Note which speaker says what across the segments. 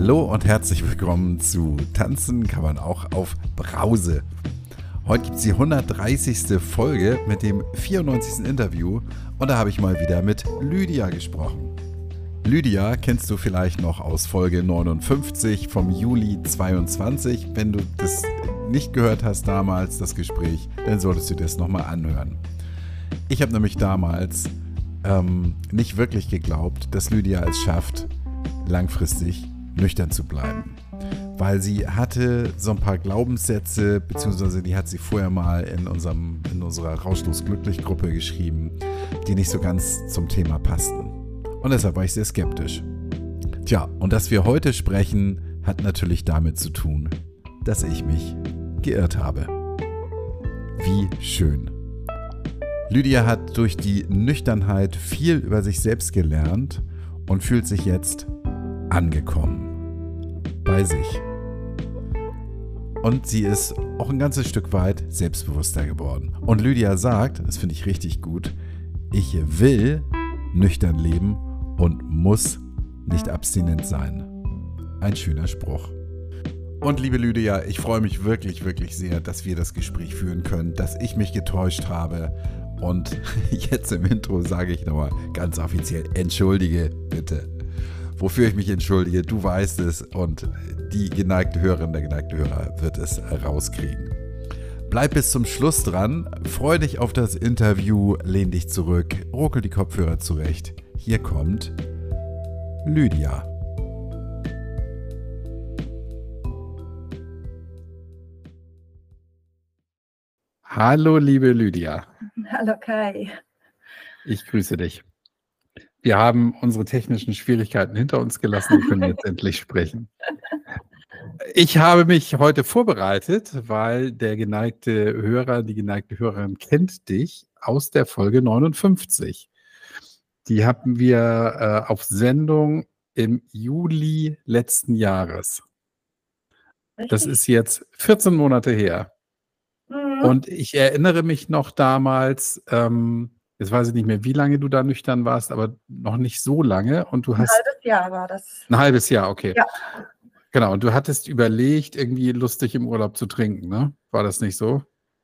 Speaker 1: Hallo und herzlich willkommen zu Tanzen kann man auch auf Brause. Heute gibt es die 130. Folge mit dem 94. Interview und da habe ich mal wieder mit Lydia gesprochen. Lydia kennst du vielleicht noch aus Folge 59 vom Juli 22. Wenn du das nicht gehört hast damals, das Gespräch, dann solltest du das nochmal anhören. Ich habe nämlich damals nicht wirklich geglaubt, dass Lydia es schafft, langfristig nüchtern zu bleiben. Weil sie hatte so ein paar Glaubenssätze, beziehungsweise die hat sie vorher mal in unserer Rauschlos-Glücklich-Gruppe geschrieben, die nicht so ganz zum Thema passten. Und deshalb war ich sehr skeptisch. Tja, und dass wir heute sprechen, hat natürlich damit zu tun, dass ich mich geirrt habe. Wie schön. Lydia hat durch die Nüchternheit viel über sich selbst gelernt und fühlt sich jetzt angekommen bei sich. Und sie ist auch ein ganzes Stück weit selbstbewusster geworden. Und Lydia sagt, das finde ich richtig gut, ich will nüchtern leben und muss nicht abstinent sein. Ein schöner Spruch. Und liebe Lydia, ich freue mich wirklich, wirklich sehr, dass wir das Gespräch führen können, dass ich mich getäuscht habe. Und jetzt im Intro sage ich nochmal ganz offiziell, entschuldige bitte. Wofür ich mich entschuldige, du weißt es und die geneigte Hörerin, der geneigte Hörer wird es rauskriegen. Bleib bis zum Schluss dran, freu dich auf das Interview, lehn dich zurück, ruckel die Kopfhörer zurecht. Hier kommt Lydia. Hallo liebe Lydia.
Speaker 2: Hallo Kai.
Speaker 1: Ich grüße dich. Wir haben unsere technischen Schwierigkeiten hinter uns gelassen und können jetzt endlich sprechen. Ich habe mich heute vorbereitet, weil der geneigte Hörer, die geneigte Hörerin kennt dich aus der Folge 59. Die hatten wir auf Sendung im Juli letzten Jahres.
Speaker 2: Richtig?
Speaker 1: Das ist jetzt 14 Monate her. Und ich erinnere mich noch damals, jetzt weiß ich nicht mehr, wie lange du da nüchtern warst, aber noch nicht so lange. Und du hast
Speaker 2: Ein halbes Jahr war das.
Speaker 1: ein halbes Jahr, okay.
Speaker 2: Ja.
Speaker 1: Genau, und du hattest überlegt, irgendwie lustig im Urlaub zu trinken, ne? War das nicht so?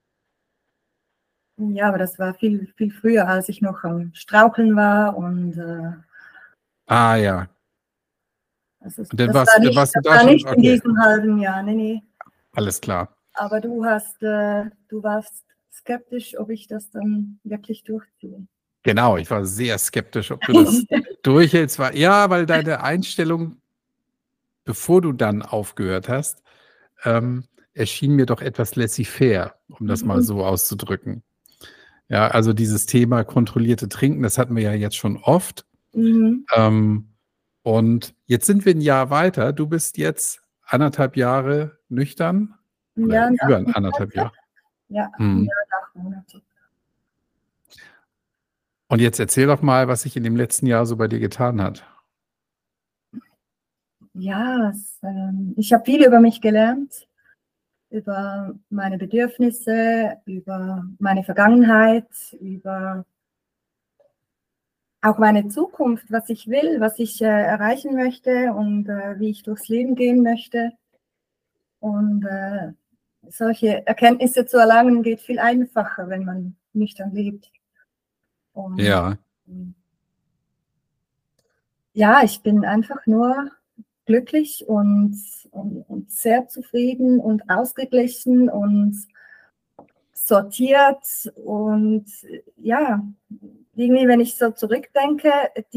Speaker 2: Ja, aber das war viel, viel früher, als ich noch am Straucheln war. Und
Speaker 1: Ja.
Speaker 2: das
Speaker 1: Und dann
Speaker 2: war
Speaker 1: warst du da schon,
Speaker 2: nicht in
Speaker 1: okay,
Speaker 2: diesem halben Jahr, nee.
Speaker 1: alles klar.
Speaker 2: Aber du warst skeptisch, ob ich das dann wirklich durchziehe.
Speaker 1: Genau, ich war sehr skeptisch, ob du das durchhältst. Ja, weil deine Einstellung, bevor du dann aufgehört hast, erschien mir doch etwas laissez-faire, um das mal so auszudrücken. Ja, also dieses Thema kontrollierte Trinken, das hatten wir ja jetzt schon oft. Und jetzt sind wir ein Jahr weiter. Du bist jetzt 1,5 Jahre nüchtern? Oder
Speaker 2: Ja,
Speaker 1: über 1,5 Jahre?
Speaker 2: Ja, ein Jahr und 8 Monate.
Speaker 1: Und jetzt erzähl doch mal, was sich in dem letzten Jahr so bei dir getan hat.
Speaker 2: Ja, ich habe viel über mich gelernt, über meine Bedürfnisse, über meine Vergangenheit, über auch meine Zukunft, was ich will, was ich erreichen möchte und wie ich durchs Leben gehen möchte. Und solche Erkenntnisse zu erlangen, geht viel einfacher, wenn man nüchtern lebt. Und,
Speaker 1: Ja.
Speaker 2: Ja, ich bin einfach nur glücklich und sehr zufrieden und ausgeglichen und sortiert. Und ja, irgendwie, wenn ich so zurückdenke,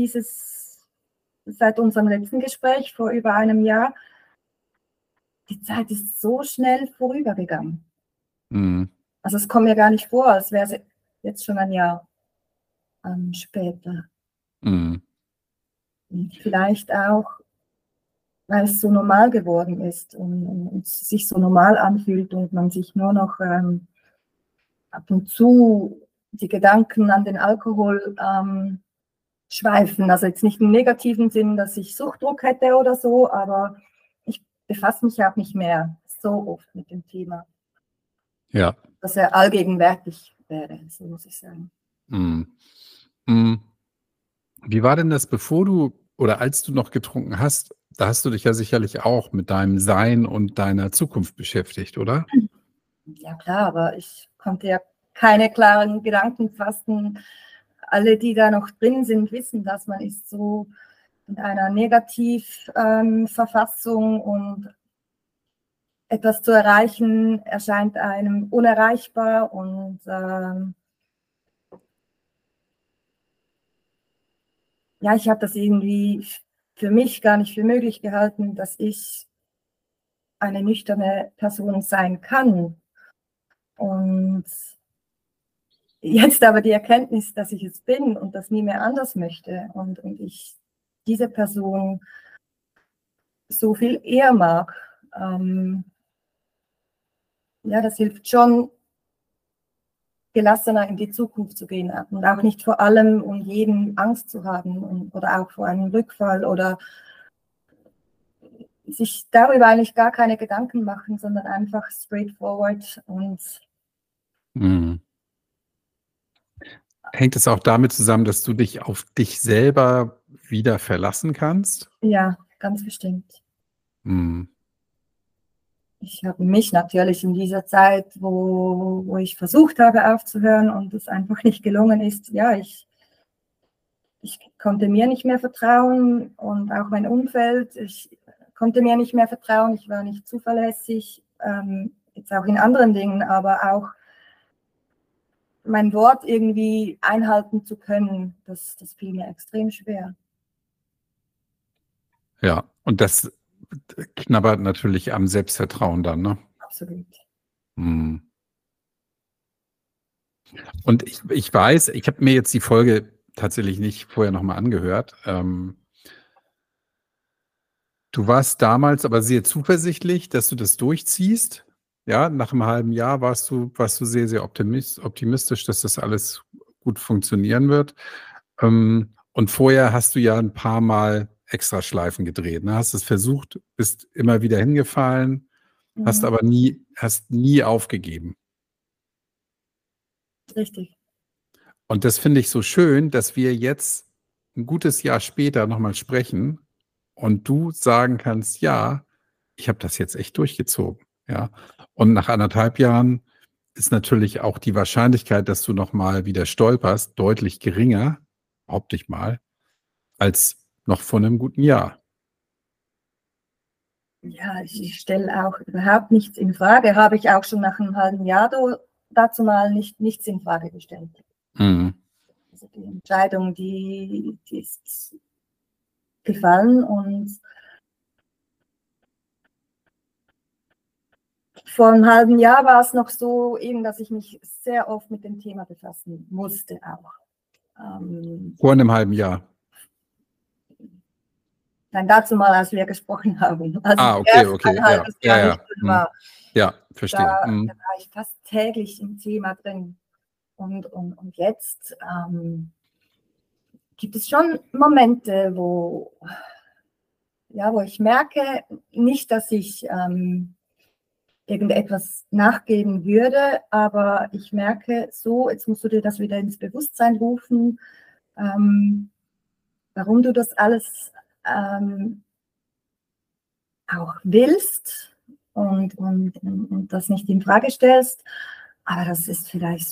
Speaker 2: seit unserem letzten Gespräch vor über einem Jahr, die Zeit ist so schnell vorübergegangen. Also es kommt mir gar nicht vor, als wäre es jetzt schon ein Jahr später. Und vielleicht auch, weil es so normal geworden ist und sich so normal anfühlt und man sich nur noch ab und zu die Gedanken an den Alkohol schweifen. Also jetzt nicht im negativen Sinn, dass ich Suchtdruck hätte oder so, aber ich befasse mich auch nicht mehr so oft mit dem Thema.
Speaker 1: Ja.
Speaker 2: Dass er allgegenwärtig wäre, so muss ich sagen.
Speaker 1: Wie war denn das, bevor du oder als du noch getrunken hast, da hast du dich ja sicherlich auch mit deinem Sein und deiner Zukunft beschäftigt, oder?
Speaker 2: Ja klar, aber ich konnte ja keine klaren Gedanken fassen. Alle, die da noch drin sind, wissen, dass man ist so in einer Negativverfassung und etwas zu erreichen erscheint einem unerreichbar und ja, ich habe das irgendwie für mich gar nicht für möglich gehalten, dass ich eine nüchterne Person sein kann. Und jetzt aber die Erkenntnis, dass ich es bin und das nie mehr anders möchte und ich diese Person so viel eher mag, ja, das hilft schon, gelassener in die Zukunft zu gehen und auch nicht vor allem und jedem Angst zu haben oder auch vor einem Rückfall oder sich darüber eigentlich gar keine Gedanken machen, sondern einfach straightforward und
Speaker 1: Mhm. Hängt es auch damit zusammen, dass du dich auf dich selber wieder verlassen kannst?
Speaker 2: ja, ganz bestimmt.
Speaker 1: Mhm.
Speaker 2: Ich habe mich natürlich in dieser Zeit, wo ich versucht habe aufzuhören und es einfach nicht gelungen ist, ja, ich konnte mir nicht mehr vertrauen und auch mein Umfeld, ich konnte mir nicht mehr vertrauen, ich war nicht zuverlässig, jetzt auch in anderen Dingen, aber auch mein Wort irgendwie einhalten zu können, das fiel mir extrem schwer.
Speaker 1: Ja, und das knabbert natürlich am Selbstvertrauen dann, ne?
Speaker 2: Absolut.
Speaker 1: Mhm. Und ich weiß, ich habe mir jetzt die Folge tatsächlich nicht vorher noch mal angehört. Du warst damals aber sehr zuversichtlich, dass du das durchziehst. Ja, nach 'nem halben Jahr warst du sehr, sehr optimistisch, dass das alles gut funktionieren wird. Und vorher hast du ja 'n paarmal Extraschleifen gedreht, ne? Hast es versucht, bist immer wieder hingefallen, hast
Speaker 2: Mhm.
Speaker 1: aber nie aufgegeben.
Speaker 2: Richtig.
Speaker 1: Und das finde ich so schön, dass wir jetzt 'n gutes Jahr später noch mal sprechen und du sagen kannst: „Ja, ich habe das jetzt echt durchgezogen“, ja? Und nach 1,5 Jahren ist natürlich auch die Wahrscheinlichkeit, dass du noch mal wieder stolperst, deutlich geringer, behaupte ich mal, als noch vor 'nem guten Jahr.
Speaker 2: Ja, ich stelle auch überhaupt nichts in Frage. Habe ich auch schon nach einem halben Jahr dazu mal nichts in Frage gestellt.
Speaker 1: Mhm.
Speaker 2: Also die Entscheidung, die ist gefallen und vor einem halben Jahr war es noch so eben, dass ich mich sehr oft mit dem Thema befassen musste auch.
Speaker 1: Vor 'nem halben Jahr.
Speaker 2: Nein, dazu mal, als wir gesprochen haben, als ich
Speaker 1: Ah, okay,
Speaker 2: erst
Speaker 1: okay,
Speaker 2: ein
Speaker 1: ja.
Speaker 2: halbes
Speaker 1: Ja,
Speaker 2: Jahr
Speaker 1: ja.
Speaker 2: nüchtern
Speaker 1: Mhm.
Speaker 2: war,
Speaker 1: Ja,
Speaker 2: da
Speaker 1: verstehe.
Speaker 2: da
Speaker 1: Mhm.
Speaker 2: war ich fast täglich im Thema drin. Und jetzt gibt es schon Momente, wo ich merke, nicht, dass ich irgendetwas nachgeben würde, aber ich merke so, jetzt musst du dir das wieder ins Bewusstsein rufen, warum du das alles auch willst und das nicht in Frage stellst. Aber das ist vielleicht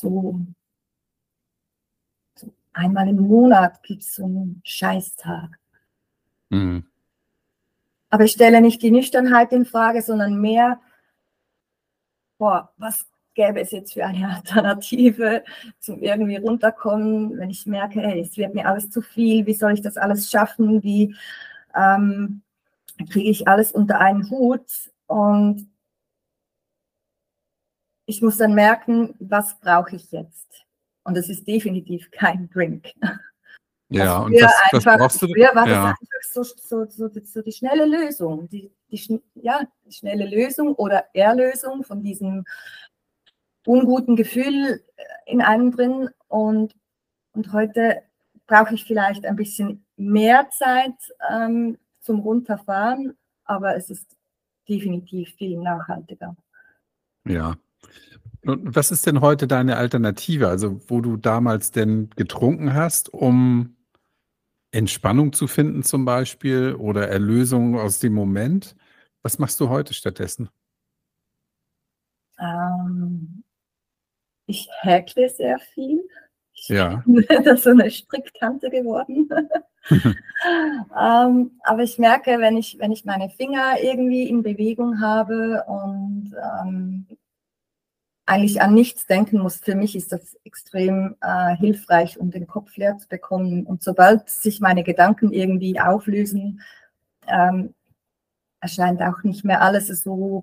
Speaker 2: so einmal im Monat gibt es so einen Scheißtag.
Speaker 1: Mhm.
Speaker 2: Aber ich stelle nicht die Nüchternheit in Frage, sondern mehr, boah, was gäbe es jetzt für eine Alternative zum irgendwie runterkommen, wenn ich merke, hey, es wird mir alles zu viel, wie soll ich das alles schaffen, wie kriege ich alles unter einen Hut und ich muss dann merken, was brauche ich jetzt? Und es ist definitiv kein Drink.
Speaker 1: Ja, und was brauchst du?
Speaker 2: Früher war das
Speaker 1: Ja.
Speaker 2: einfach so die schnelle Lösung, die schnelle Lösung oder Erlösung von diesem unguten Gefühl in einem drin. Und heute brauche ich vielleicht ein bisschen mehr Zeit zum Runterfahren, aber es ist definitiv viel nachhaltiger.
Speaker 1: Ja. Und was ist denn heute deine Alternative? Also, wo du damals denn getrunken hast, um Entspannung zu finden zum Beispiel oder Erlösung aus dem Moment. Was machst du heute stattdessen?
Speaker 2: Ich häkle sehr viel. Ich
Speaker 1: Ja.
Speaker 2: bin da so eine Stricktante geworden. Aber ich merke, wenn ich meine Finger irgendwie in Bewegung habe und eigentlich an nichts denken muss, für mich ist das extrem hilfreich, um den Kopf leer zu bekommen. Und sobald sich meine Gedanken irgendwie auflösen, erscheint auch nicht mehr alles so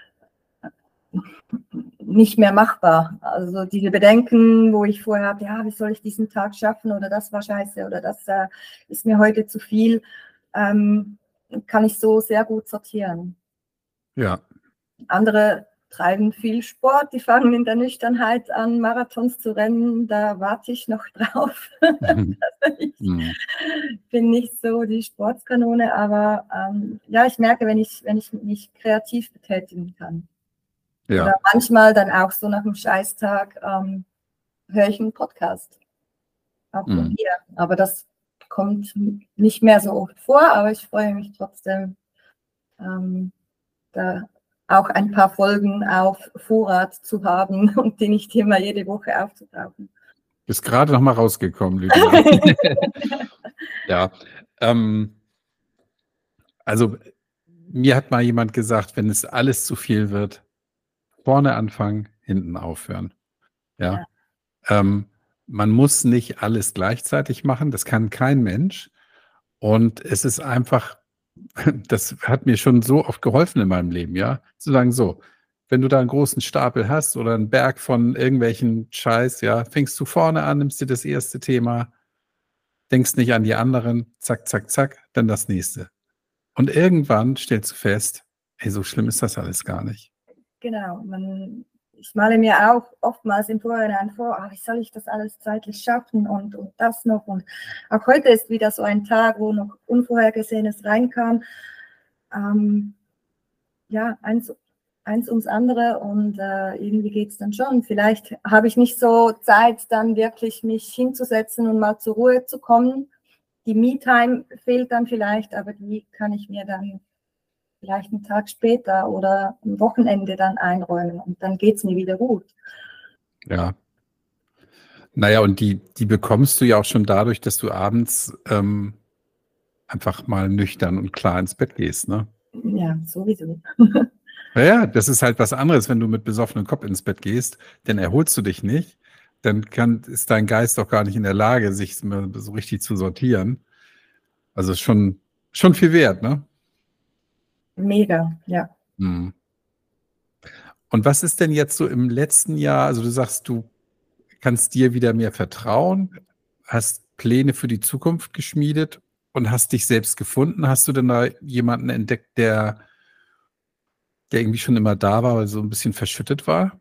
Speaker 2: nicht mehr machbar. Also diese Bedenken, wo ich vorher habe, ja, wie soll ich diesen Tag schaffen oder das war scheiße oder das ist mir heute zu viel, kann ich so sehr gut sortieren.
Speaker 1: Ja.
Speaker 2: Andere treiben viel Sport, die fangen in der Nüchternheit an, Marathons zu rennen, da warte ich noch drauf. Ich bin nicht so die Sportskanone, aber ja, ich merke, wenn ich mich kreativ betätigen kann. Ja. Oder manchmal dann auch so nach dem Scheißtag höre ich einen Podcast. Auch von mir. Aber das kommt nicht mehr so oft vor, aber ich freue mich trotzdem, da auch ein paar Folgen auf Vorrat zu haben und die nicht immer jede Woche aufzutauchen.
Speaker 1: Bist gerade noch mal rausgekommen, Lydia. Ja. Also mir hat mal jemand gesagt, wenn es alles zu viel wird, vorne anfangen, hinten aufhören. Ja. Man muss nicht alles gleichzeitig machen, das kann kein Mensch. Und es ist einfach, das hat mir schon so oft geholfen in meinem Leben, ja, zu sagen, so, wenn du da einen großen Stapel hast oder einen Berg von irgendwelchen Scheiß, ja, fängst du vorne an, nimmst dir das erste Thema, denkst nicht an die anderen, zack, zack, zack, dann das nächste. Und irgendwann stellst du fest, ey, so schlimm ist das alles gar nicht.
Speaker 2: Genau, ich male mir auch oftmals im Vorhinein vor, wie soll ich das alles zeitlich schaffen und das noch. Und auch heute ist wieder so ein Tag, wo noch Unvorhergesehenes reinkam. Ja, eins ums andere und irgendwie geht es dann schon. Vielleicht habe ich nicht so Zeit, dann wirklich mich hinzusetzen und mal zur Ruhe zu kommen. Die Me-Time fehlt dann vielleicht, aber die kann ich mir dann vielleicht einen Tag später oder am Wochenende dann einräumen und dann geht es mir wieder gut.
Speaker 1: Ja. Naja, und die bekommst du ja auch schon dadurch, dass du abends einfach mal nüchtern und klar ins Bett gehst, ne?
Speaker 2: Ja, sowieso.
Speaker 1: Ja, das ist halt was anderes, wenn du mit besoffenem Kopf ins Bett gehst, dann erholst du dich nicht, dann ist dein Geist doch gar nicht in der Lage, sich so richtig zu sortieren. Also schon viel wert, ne?
Speaker 2: Mega, ja.
Speaker 1: Mhm. Und was ist denn jetzt so im letzten Jahr, also du sagst, du kannst dir wieder mehr vertrauen, hast Pläne für die Zukunft geschmiedet und hast dich selbst gefunden. Hast du denn da jemanden entdeckt, der irgendwie schon immer da war, aber so ein bisschen verschüttet war?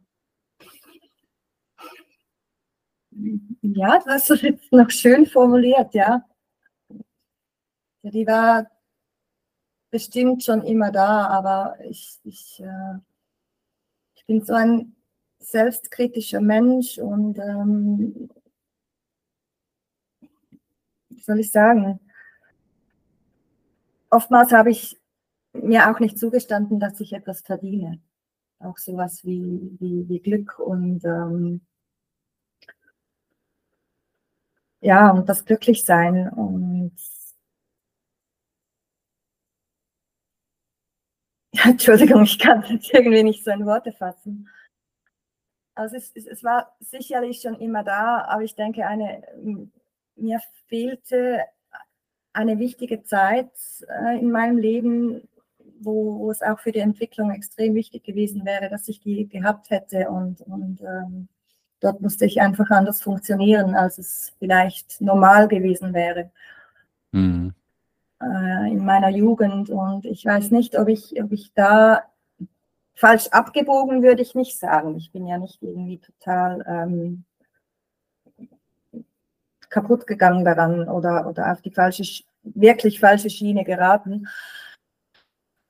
Speaker 2: Ja, das hast du jetzt noch schön formuliert, ja. Die war bestimmt schon immer da, aber ich bin so ein selbstkritischer Mensch und wie soll ich sagen, oftmals habe ich mir auch nicht zugestanden, dass ich etwas verdiene. Auch sowas wie Glück und ja, und das Glücklichsein und ja, Entschuldigung, ich kann es jetzt irgendwie nicht so in Worte fassen. Also es war sicherlich schon immer da, aber ich denke, mir fehlte eine wichtige Zeit in meinem Leben, wo es auch für die Entwicklung extrem wichtig gewesen wäre, dass ich die gehabt hätte und dort musste ich einfach anders funktionieren, als es vielleicht normal gewesen wäre in meiner Jugend. Und ich weiß nicht, ob ich da falsch abgebogen, würde ich nicht sagen. Ich bin ja nicht irgendwie total kaputt gegangen daran oder auf die wirklich falsche Schiene geraten.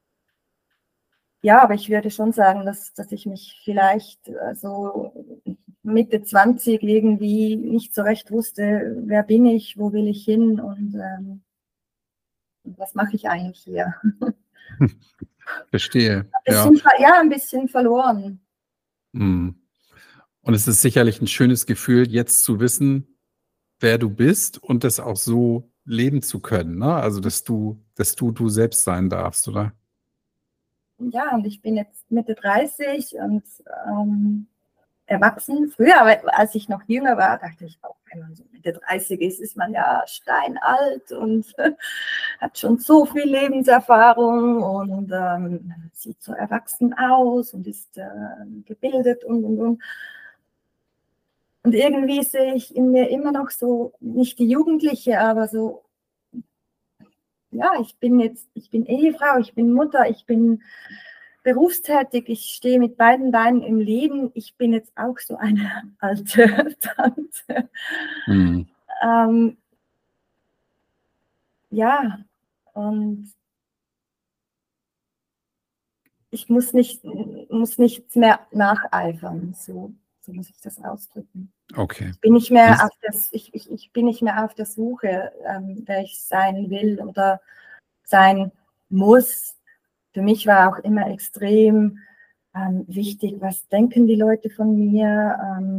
Speaker 2: Ja, aber ich würde schon sagen, dass ich mich vielleicht so Mitte 20 irgendwie nicht so recht wusste, wer bin ich, wo will ich hin und was mache ich eigentlich hier?
Speaker 1: Verstehe.
Speaker 2: Ein bisschen verloren.
Speaker 1: Und es ist sicherlich ein schönes Gefühl, jetzt zu wissen, wer du bist und das auch so leben zu können, ne? Also, dass du selbst sein darfst, oder?
Speaker 2: Ja, und ich bin jetzt Mitte 30 und erwachsen. Früher, als ich noch jünger war, dachte ich auch, wenn man so Mitte 30 ist, ist man ja steinalt und hat schon so viel Lebenserfahrung und sieht so erwachsen aus und ist gebildet und. Und irgendwie sehe ich in mir immer noch so, nicht die Jugendliche, aber so, ja, ich bin Ehefrau, ich bin Mutter, ich bin berufstätig, ich stehe mit beiden Beinen im Leben. Ich bin jetzt auch so eine alte Tante. Ja, und ich muss nichts mehr nacheifern, so muss ich das ausdrücken.
Speaker 1: Okay.
Speaker 2: Ich bin nicht mehr auf der Suche, wer ich sein will oder sein muss. Für mich war auch immer extrem wichtig, was denken die Leute von mir.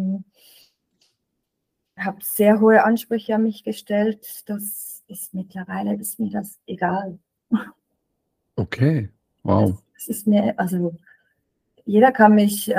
Speaker 2: Habe sehr hohe Ansprüche an mich gestellt. Mittlerweile ist mir das egal.
Speaker 1: Okay, wow.
Speaker 2: Es ist mir, also jeder kann mich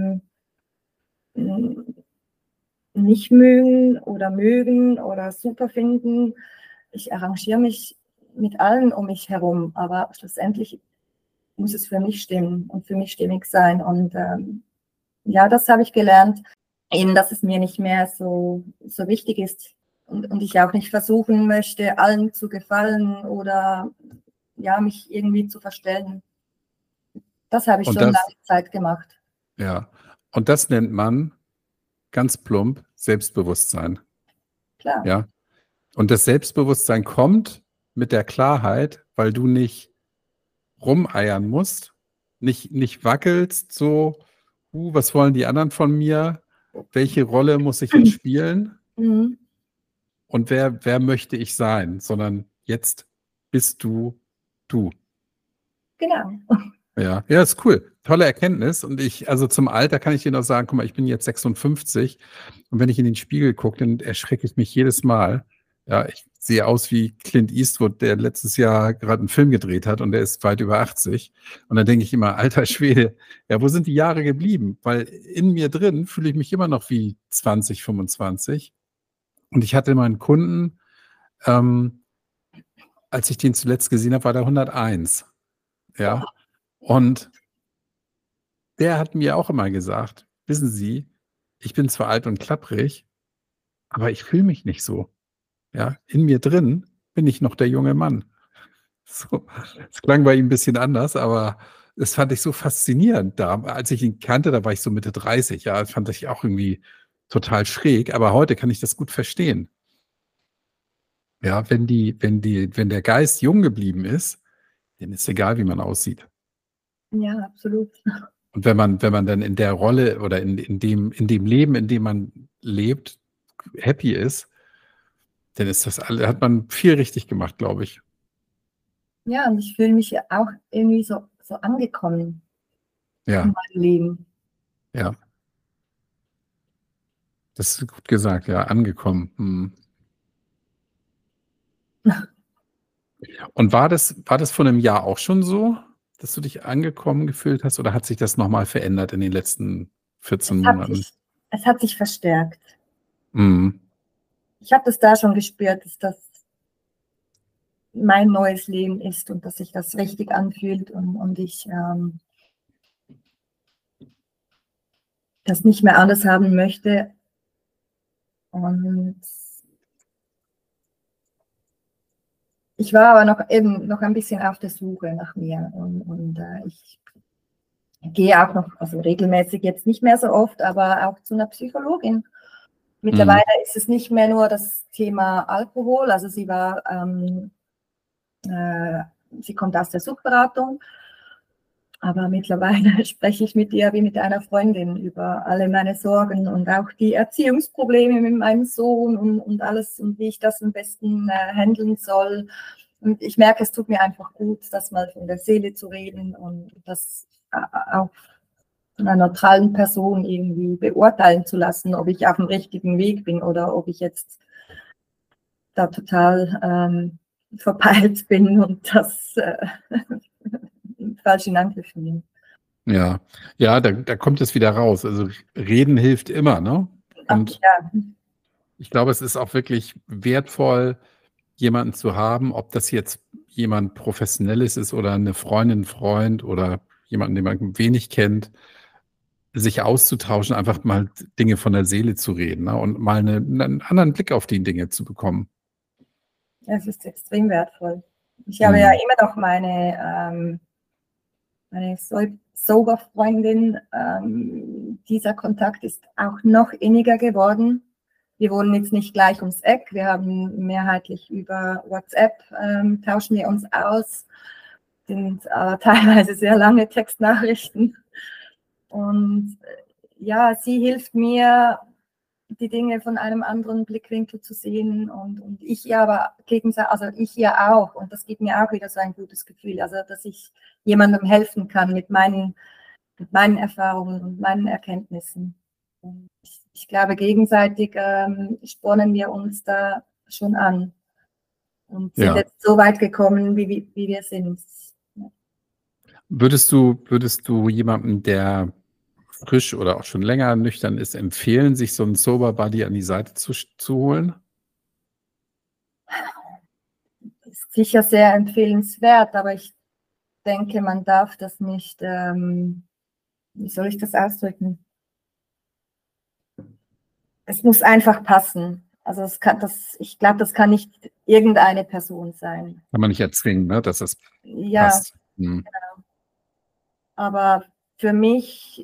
Speaker 2: nicht mögen oder super finden. Ich arrangiere mich mit allen um mich herum, aber schlussendlich muss es für mich stimmen und für mich stimmig sein. Und ja, das habe ich gelernt, eben, dass es mir nicht mehr so wichtig ist und ich auch nicht versuchen möchte, allen zu gefallen oder ja, mich irgendwie zu verstellen. Das habe ich schon lange Zeit gemacht.
Speaker 1: Ja, und das nennt man ganz plump Selbstbewusstsein.
Speaker 2: Klar.
Speaker 1: Ja. Und das Selbstbewusstsein kommt mit der Klarheit, weil du nicht rumeiern musst, nicht wackelst, so, was wollen die anderen von mir? Welche Rolle muss ich jetzt spielen? Und wer möchte ich sein? Sondern jetzt bist du du.
Speaker 2: Genau.
Speaker 1: Ja, ist cool. Tolle Erkenntnis. Und also zum Alter kann ich dir noch sagen, guck mal, ich bin jetzt 56 und wenn ich in den Spiegel gucke, dann erschrecke ich mich jedes Mal. Ja, ich sehe aus wie Clint Eastwood, der letztes Jahr gerade einen Film gedreht hat und der ist weit über 80. Und dann denke ich immer, alter Schwede, ja, wo sind die Jahre geblieben? Weil in mir drin fühle ich mich immer noch wie 20, 25. Und ich hatte mal einen Kunden, als ich den zuletzt gesehen habe, war der 101. Ja. Und der hat mir auch immer gesagt, wissen Sie, ich bin zwar alt und klapprig, aber ich fühle mich nicht so. Ja, in mir drin bin ich noch der junge Mann. So, es klang bei ihm ein bisschen anders, aber das fand ich so faszinierend. Als ich ihn kannte, da war ich so Mitte 30. Ja, das fand ich auch irgendwie total schräg, aber heute kann ich das gut verstehen. Ja, wenn der Geist jung geblieben ist, dann ist egal, wie man aussieht.
Speaker 2: Ja, absolut.
Speaker 1: Und wenn man dann in der Rolle oder in dem Leben, in dem man lebt, happy ist, dann hat man viel richtig gemacht, glaube ich.
Speaker 2: Ja, und ich fühle mich auch irgendwie so angekommen in meinem Leben.
Speaker 1: Ja. Das ist gut gesagt, ja, angekommen. Und war das vor einem Jahr auch schon so, dass du dich angekommen gefühlt hast, oder hat sich das nochmal verändert in den letzten 14 Monaten?
Speaker 2: Es hat sich verstärkt.
Speaker 1: Mhm.
Speaker 2: Ich habe das da schon gespürt, dass das mein neues Leben ist und dass sich das richtig anfühlt und ich das nicht mehr anders haben möchte. Und ich war aber noch ein bisschen auf der Suche nach mir und ich gehe auch noch, also regelmäßig jetzt nicht mehr so oft, aber auch zu einer Psychologin. Mittlerweile ist es nicht mehr nur das Thema Alkohol, also sie kommt aus der Suchtberatung Aber mittlerweile spreche ich mit dir wie mit einer Freundin über alle meine Sorgen und auch die Erziehungsprobleme mit meinem Sohn und alles und wie ich das am besten handeln soll. Und ich merke, es tut mir einfach gut, das mal von der Seele zu reden und das auch von einer neutralen Person irgendwie beurteilen zu lassen, ob ich auf dem richtigen Weg bin oder ob ich jetzt da total verpeilt bin und das falsch in Angriff nehmen.
Speaker 1: Ja, ja, da kommt es wieder raus. Also reden hilft immer, ne? Und
Speaker 2: Ja.
Speaker 1: ich glaube, es ist auch wirklich wertvoll, jemanden zu haben, ob das jetzt jemand Professionelles ist oder eine Freundin, Freund oder jemanden, den man wenig kennt, sich auszutauschen, einfach mal Dinge von der Seele zu reden, ne? Und mal 'nen anderen Blick auf die Dinge zu bekommen.
Speaker 2: Es ist extrem wertvoll. Ich habe ja immer noch meine Sober-Freundin. Dieser Kontakt ist auch noch inniger geworden. Wir wohnen jetzt nicht gleich ums Eck. Wir haben mehrheitlich über WhatsApp tauschen wir uns aus. Sind teilweise sehr lange Textnachrichten. Und ja, sie hilft mir, die Dinge von einem anderen Blickwinkel zu sehen und ich ihr aber also ich ihr auch und das gibt mir auch wieder so ein gutes Gefühl, also dass ich jemandem helfen kann mit meinen Erfahrungen und meinen Erkenntnissen. Und ich glaube, gegenseitig spornen wir uns da schon an und sind jetzt so weit gekommen, wie wir sind.
Speaker 1: Würdest du jemandem, der frisch oder auch schon länger nüchtern ist, empfehlen, sich so 'n Sober Buddy an die Seite zu holen?
Speaker 2: Ist sicher sehr empfehlenswert, aber ich denke, man darf das nicht, wie soll ich das ausdrücken? Es muss einfach passen. Also ich glaube, das kann nicht irgendeine Person sein.
Speaker 1: Kann man nicht erzwingen, ne, dass es
Speaker 2: Ja,
Speaker 1: passt. Mhm.
Speaker 2: genau. Aber für mich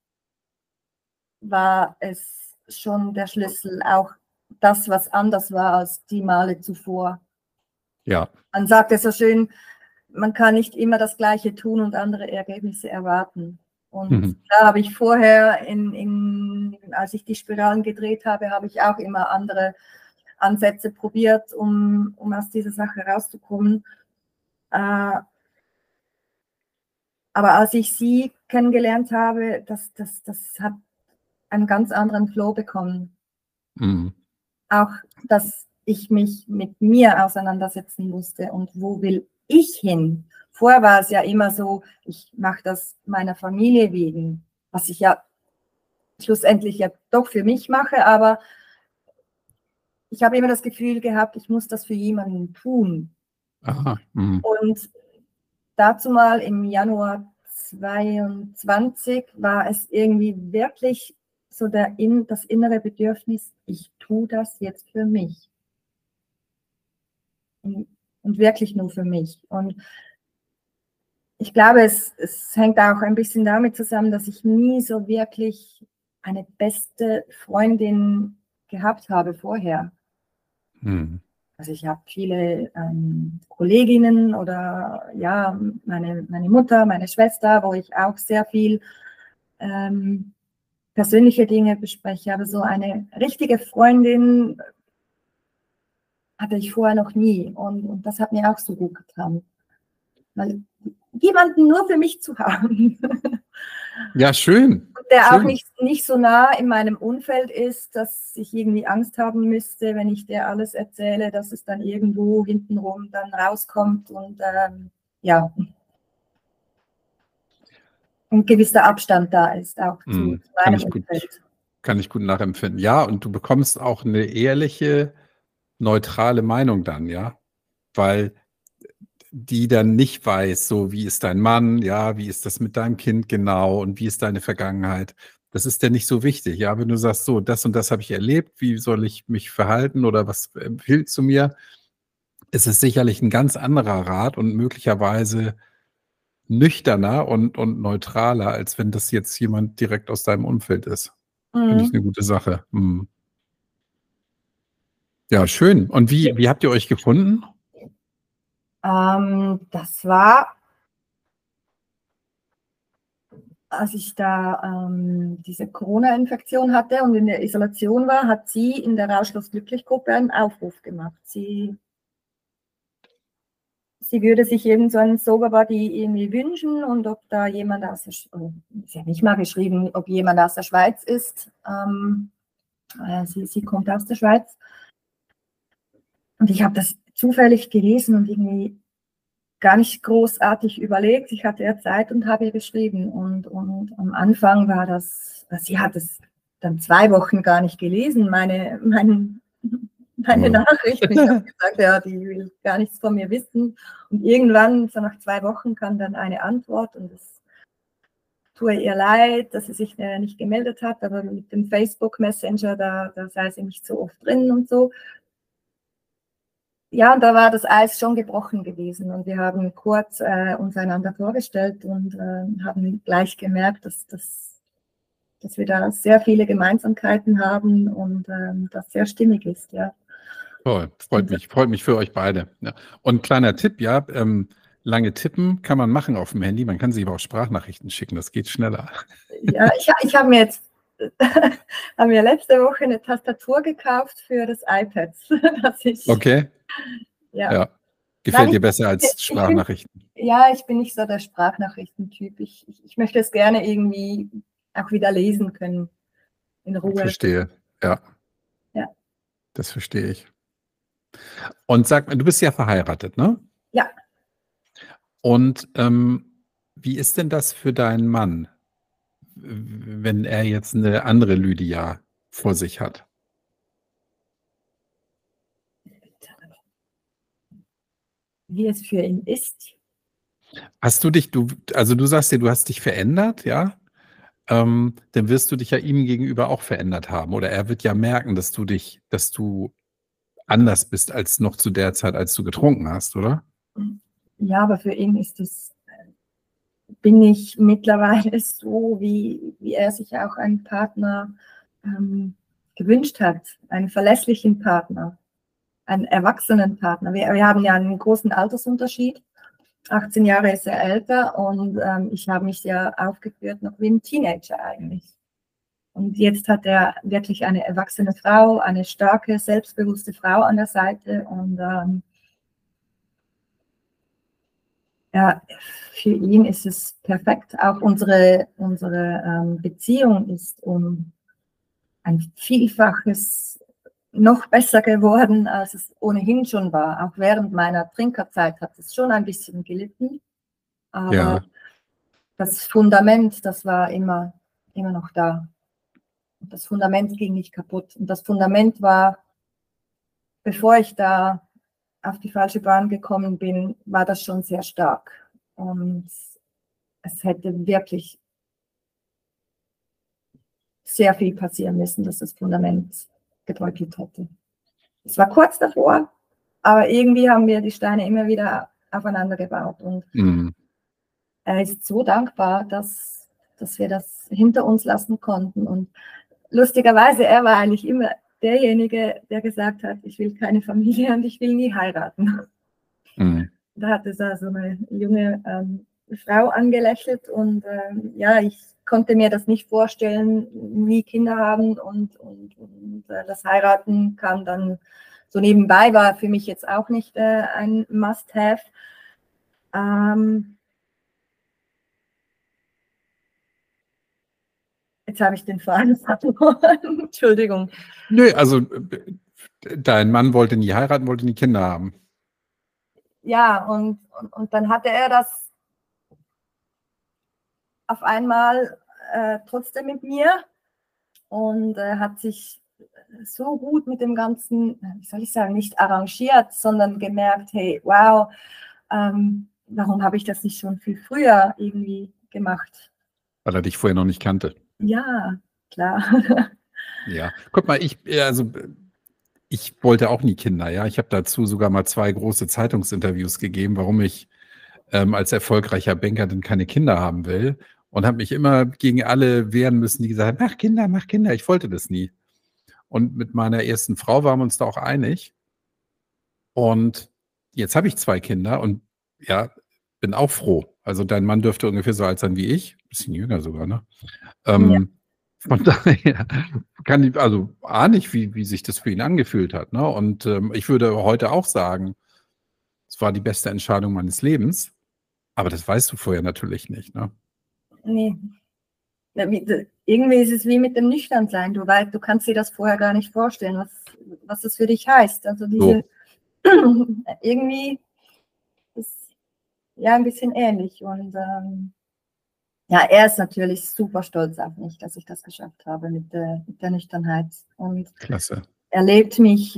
Speaker 2: war es schon der Schlüssel, auch das, was anders war als die Male zuvor.
Speaker 1: Ja.
Speaker 2: Man sagt es so schön, man kann nicht immer das Gleiche tun und andere Ergebnisse erwarten. Und da habe ich vorher, als ich die Spiralen gedreht habe, habe ich auch immer andere Ansätze probiert, um aus dieser Sache rauszukommen. Aber als ich sie kennengelernt habe, das hat einen ganz anderen Flow bekommen.
Speaker 1: Mhm.
Speaker 2: Auch, dass ich mich mit mir auseinandersetzen musste und wo will ich hin? Vorher war es ja immer so, ich mache das meiner Familie wegen, was ich ja schlussendlich ja doch für mich mache, aber ich habe immer das Gefühl gehabt, ich muss das für jemanden tun.
Speaker 1: Aha. Mhm.
Speaker 2: Und dazu mal im Januar 22 war es irgendwie wirklich so das innere Bedürfnis, ich tue das jetzt für mich. Und wirklich nur für mich. Und ich glaube, es hängt auch ein bisschen damit zusammen, dass ich nie so wirklich eine beste Freundin gehabt habe vorher.
Speaker 1: Mhm.
Speaker 2: Also ich habe viele Kolleginnen oder ja, meine Mutter, meine Schwester, wo ich auch sehr viel persönliche Dinge bespreche. Aber so eine richtige Freundin hatte ich vorher noch nie. Und das hat mir auch so gut getan. Weil jemanden nur für mich zu haben.
Speaker 1: Ja, schön.
Speaker 2: Der
Speaker 1: schön.
Speaker 2: auch nicht so nah in meinem Umfeld ist, dass ich irgendwie Angst haben müsste, wenn ich dir alles erzähle, dass es dann irgendwo hintenrum dann rauskommt und ja, ein gewisser Abstand da ist, auch zu meinem Umfeld.
Speaker 1: Kann ich gut nachempfinden. Ja, und du bekommst auch eine ehrliche, neutrale Meinung dann, ja? Weil die dann nicht weiß, so: Wie ist dein Mann? Ja, wie ist das mit deinem Kind genau und wie ist deine Vergangenheit? Das ist ja nicht so wichtig, ja? Wenn du sagst: „So, das und das habe ich erlebt, wie soll ich mich verhalten oder was empfiehlst du mir?“ Es ist sicherlich ein ganz anderer Rat und möglicherweise nüchterner und neutraler, als wenn das jetzt jemand direkt aus deinem Umfeld ist. Finde ich
Speaker 2: Mhm.
Speaker 1: 'ne gute Sache. Mhm. Ja, schön. Und wie habt ihr euch gefunden?
Speaker 2: Das war als ich da diese Corona-Infektion hatte und in der Isolation war, hat sie in der Rauschlos-Glücklich-Gruppe einen Aufruf gemacht. Sie würde sich irgend so einen Sober Body irgendwie wünschen und ob da jemand aus der sie hat nicht mal geschrieben, ob jemand aus der Schweiz ist. Sie kommt aus der Schweiz. Und ich habe das zufällig gelesen und irgendwie gar nicht großartig überlegt. Ich hatte ja Zeit und habe ihr geschrieben. Und am Anfang war das, sie hat es dann 2 Wochen gar nicht gelesen, meine Nachrichten. Ich habe gesagt, ja, die will gar nichts von mir wissen. Und irgendwann, so nach 2 Wochen, kam dann eine Antwort und es tue ihr leid, dass sie sich nicht gemeldet hat, aber mit dem Facebook Messenger, da sei sie nicht so oft drin und so. Ja, und da war das Eis schon gebrochen gewesen und wir haben kurz uns einander vorgestellt und haben gleich gemerkt, dass wir da sehr viele Gemeinsamkeiten haben und das sehr stimmig ist, ja.
Speaker 1: Toll, freut mich für euch beide. Ja. Und kleiner Tipp, ja, lange tippen kann man machen auf dem Handy, man kann sich aber auch Sprachnachrichten schicken, das geht schneller.
Speaker 2: Ja, ich habe mir jetzt letzte Woche eine Tastatur gekauft für das iPad.
Speaker 1: Okay. Ja. Gefällt dir besser als Sprachnachrichten?
Speaker 2: Ich bin nicht so der Sprachnachrichtentyp. Ich möchte es gerne irgendwie auch wieder lesen können. In Ruhe.
Speaker 1: Verstehe, ja.
Speaker 2: Ja.
Speaker 1: Das verstehe ich. Und sag mal, du bist ja verheiratet, ne?
Speaker 2: Ja.
Speaker 1: Und wie ist denn das für deinen Mann, wenn er jetzt eine andere Lydia vor sich hat?
Speaker 2: Wie es für ihn ist.
Speaker 1: Hast du dich, also du sagst ja, du hast dich verändert, ja? Dann wirst du dich ja ihm gegenüber auch verändert haben. Oder er wird ja merken, dass du anders bist als noch zu der Zeit, als du getrunken hast, oder?
Speaker 2: Ja, aber für ihn bin ich mittlerweile so, wie er sich auch einen Partner gewünscht hat, einen verlässlichen Partner, einen erwachsenen Partner. Wir haben ja einen großen Altersunterschied. 18 Jahre ist er älter und ich habe mich ja aufgeführt noch wie ein Teenager eigentlich. Und jetzt hat er wirklich eine erwachsene Frau, eine starke, selbstbewusste Frau an der Seite und ja, für ihn ist es perfekt. Auch unsere Beziehung ist um ein Vielfaches noch besser geworden, als es ohnehin schon war. Auch während meiner Trinkerzeit hat es schon ein bisschen gelitten. Aber das Fundament, das war immer noch da. Und das Fundament ging nicht kaputt. Und das Fundament war, bevor ich da auf die falsche Bahn gekommen bin, war das schon sehr stark. Und es hätte wirklich sehr viel passieren müssen, dass das Fundament gebröckelt hätte. Es war kurz davor, aber irgendwie haben wir die Steine immer wieder aufeinander gebaut. Und er ist so dankbar, dass wir das hinter uns lassen konnten. Und lustigerweise, er war eigentlich immer derjenige, der gesagt hat, ich will keine Familie und ich will nie heiraten. Da hat es so eine junge Frau angelächelt und ich konnte mir das nicht vorstellen, nie Kinder haben und das Heiraten kam dann so nebenbei, war für mich jetzt auch nicht ein Must-Have. Jetzt habe ich den Faden verloren. Entschuldigung.
Speaker 1: Nö, also dein Mann wollte nie heiraten, wollte nie Kinder haben.
Speaker 2: Ja, und dann hatte er das auf einmal trotzdem mit mir und hat sich so gut mit dem Ganzen, wie soll ich sagen, nicht arrangiert, sondern gemerkt, hey, wow, warum habe ich das nicht schon viel früher irgendwie gemacht?
Speaker 1: Weil er dich vorher noch nicht kannte.
Speaker 2: Ja, klar.
Speaker 1: Ja, guck mal, ich wollte auch nie Kinder, ja. Ich habe dazu sogar mal 2 große Zeitungsinterviews gegeben, warum ich als erfolgreicher Banker denn keine Kinder haben will und habe mich immer gegen alle wehren müssen, die gesagt haben, mach Kinder, ich wollte das nie. Und mit meiner ersten Frau waren wir uns da auch einig. Und jetzt habe ich 2 Kinder und ja, bin auch froh. Also dein Mann dürfte ungefähr so alt sein wie ich, bisschen jünger sogar, ne?
Speaker 2: Ja.
Speaker 1: Von daher kann ich, also ahne ich, wie sich das für ihn angefühlt hat, ne? Und ich würde heute auch sagen, es war die beste Entscheidung meines Lebens, aber das weißt du vorher natürlich nicht, ne?
Speaker 2: Nee. Irgendwie ist es wie mit dem Nüchternsein. Du weißt, du kannst dir das vorher gar nicht vorstellen, was das für dich heißt. Also diese irgendwie ist ja ein bisschen ähnlich. Und ja, er ist natürlich super stolz auf mich, dass ich das geschafft habe mit der Nüchternheit. Und
Speaker 1: Klasse.
Speaker 2: er lebt mich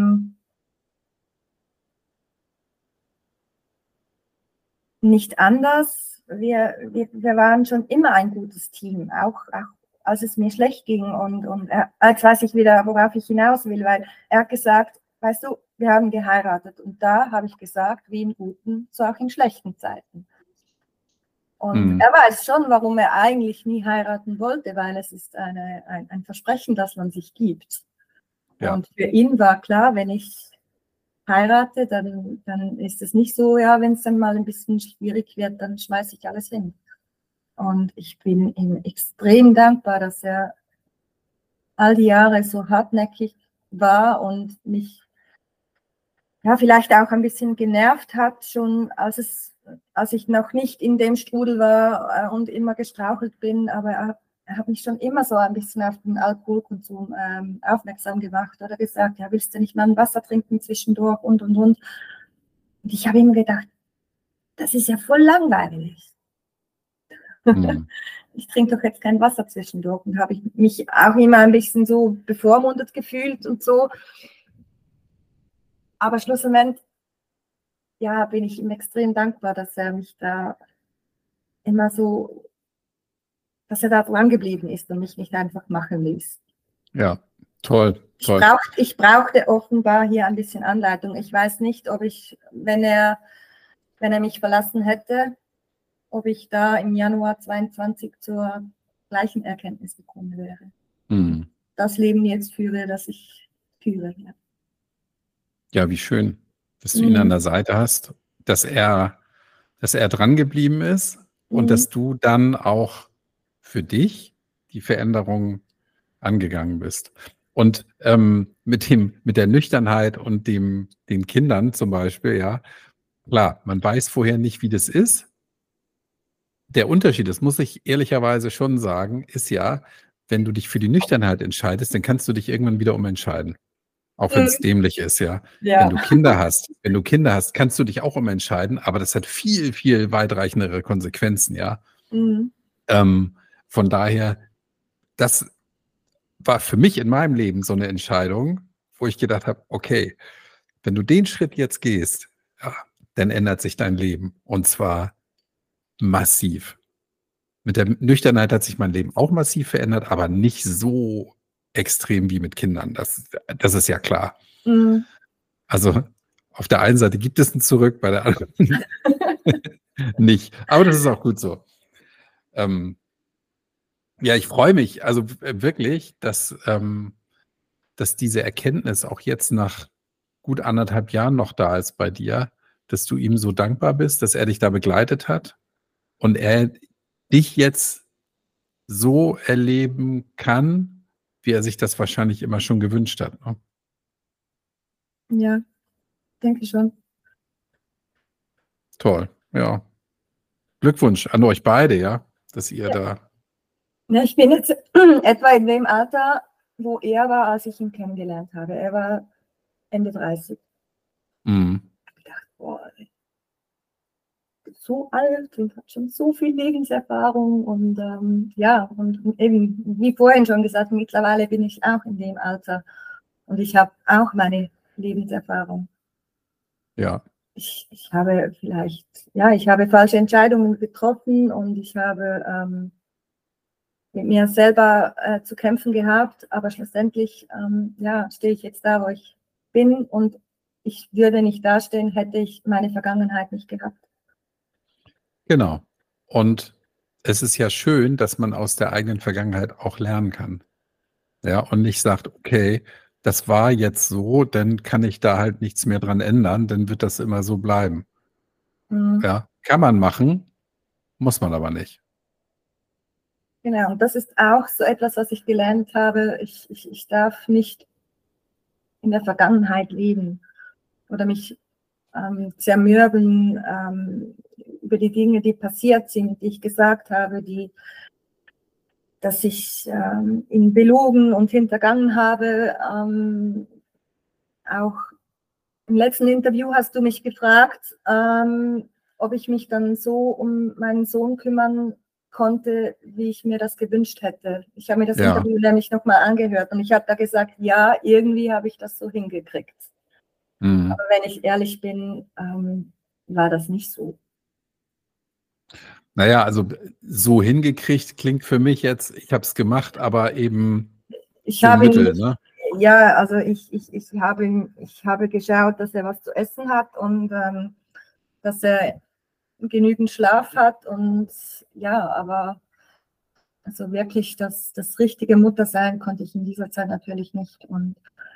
Speaker 2: nicht anders. Wir waren schon immer ein gutes Team, auch als es mir schlecht ging. Und jetzt weiß ich wieder, worauf ich hinaus will, weil er hat gesagt, weißt du, wir haben geheiratet. Und da habe ich gesagt, wie in guten, so auch in schlechten Zeiten. Und er weiß schon, warum er eigentlich nie heiraten wollte, weil es ist ein Versprechen, das man sich gibt. Ja. Und für ihn war klar, wenn ich heirate, dann ist es nicht so, ja, wenn es dann mal ein bisschen schwierig wird, dann schmeiße ich alles hin. Und ich bin ihm extrem dankbar, dass er all die Jahre so hartnäckig war und mich ja vielleicht auch ein bisschen genervt hat, schon als ich noch nicht in dem Strudel war und immer gestrauchelt bin, aber er hat mich schon immer so ein bisschen auf den Alkoholkonsum aufmerksam gemacht oder gesagt, ja, willst du nicht mal ein Wasser trinken zwischendurch und. Und ich habe immer gedacht, das ist ja voll langweilig. Ich trinke doch jetzt kein Wasser zwischendurch und habe ich mich auch immer ein bisschen so bevormundet gefühlt und so. Aber schlussendlich, ja, bin ich ihm extrem dankbar, dass er mich da immer so, dass er da dran geblieben ist und mich nicht einfach machen ließ.
Speaker 1: Ja, toll.
Speaker 2: Ich brauchte offenbar hier ein bisschen Anleitung. Ich weiß nicht, ob ich, wenn er mich verlassen hätte, ob ich da im Januar 22 zur gleichen Erkenntnis gekommen wäre. Das Leben jetzt führe, das ich führe. Ja,
Speaker 1: ja, wie schön, dass du ihn an der Seite hast, dass er dran geblieben ist und dass du dann auch für dich die Veränderung angegangen bist. Und mit der Nüchternheit und den Kindern zum Beispiel, ja, klar, man weiß vorher nicht, wie das ist. Der Unterschied, das muss ich ehrlicherweise schon sagen, ist ja, wenn du dich für die Nüchternheit entscheidest, dann kannst du dich irgendwann wieder umentscheiden. Auch wenn es dämlich ist, ja. Wenn du Kinder hast, kannst du dich auch umentscheiden, aber das hat viel, viel weitreichendere Konsequenzen, ja. Von daher, das war für mich in meinem Leben so eine Entscheidung, wo ich gedacht habe, okay, wenn du den Schritt jetzt gehst, ja, dann ändert sich dein Leben und zwar massiv. Mit der Nüchternheit hat sich mein Leben auch massiv verändert, aber nicht so extrem wie mit Kindern. Das ist ja klar. Also auf der einen Seite gibt es ein Zurück, bei der anderen nicht. Aber das ist auch gut so. Ja, ich freue mich also wirklich, dass diese Erkenntnis auch jetzt nach gut 1,5 Jahren noch da ist bei dir, dass du ihm so dankbar bist, dass er dich da begleitet hat und er dich jetzt so erleben kann, wie er sich das wahrscheinlich immer schon gewünscht hat. Ne?
Speaker 2: Ja, denke schon.
Speaker 1: Toll, ja. Glückwunsch an euch beide, ja, dass ihr da.
Speaker 2: Ja, ich bin jetzt etwa in dem Alter, wo er war, als ich ihn kennengelernt habe. Er war Ende 30. Ich habe gedacht, boah, so alt und hat schon so viel Lebenserfahrung und ja, und eben, wie vorhin schon gesagt, mittlerweile bin ich auch in dem Alter und ich habe auch meine Lebenserfahrung.
Speaker 1: Ja.
Speaker 2: Ich habe vielleicht, ja, ich habe falsche Entscheidungen getroffen und ich habe mit mir selber zu kämpfen gehabt, aber schlussendlich ja, stehe ich jetzt da, wo ich bin und ich würde nicht dastehen, hätte ich meine Vergangenheit nicht gehabt.
Speaker 1: Genau. Und es ist ja schön, dass man aus der eigenen Vergangenheit auch lernen kann. Ja, und nicht sagt, okay, das war jetzt so, dann kann ich da halt nichts mehr dran ändern, dann wird das immer so bleiben. Ja, Kann man machen, muss man aber nicht.
Speaker 2: Genau, und das ist auch so etwas, was ich gelernt habe. Ich darf nicht in der Vergangenheit leben oder mich zermürben über die Dinge, die passiert sind, die ich gesagt habe, dass ich ihn belogen und hintergangen habe. Auch im letzten Interview hast du mich gefragt, ob ich mich dann so um meinen Sohn kümmern konnte, wie ich mir das gewünscht hätte. Ich habe mir das Interview nämlich nochmal angehört und ich habe da gesagt, ja, irgendwie habe ich das so hingekriegt. Aber wenn ich ehrlich bin, war das nicht so.
Speaker 1: Naja, also so hingekriegt klingt für mich jetzt, ich habe es gemacht, aber eben
Speaker 2: zum Mittel, ne? Ja, also ich habe geschaut, dass er was zu essen hat und dass er genügend Schlaf hat und ja, aber also wirklich das richtige Muttersein konnte ich in dieser Zeit natürlich nicht und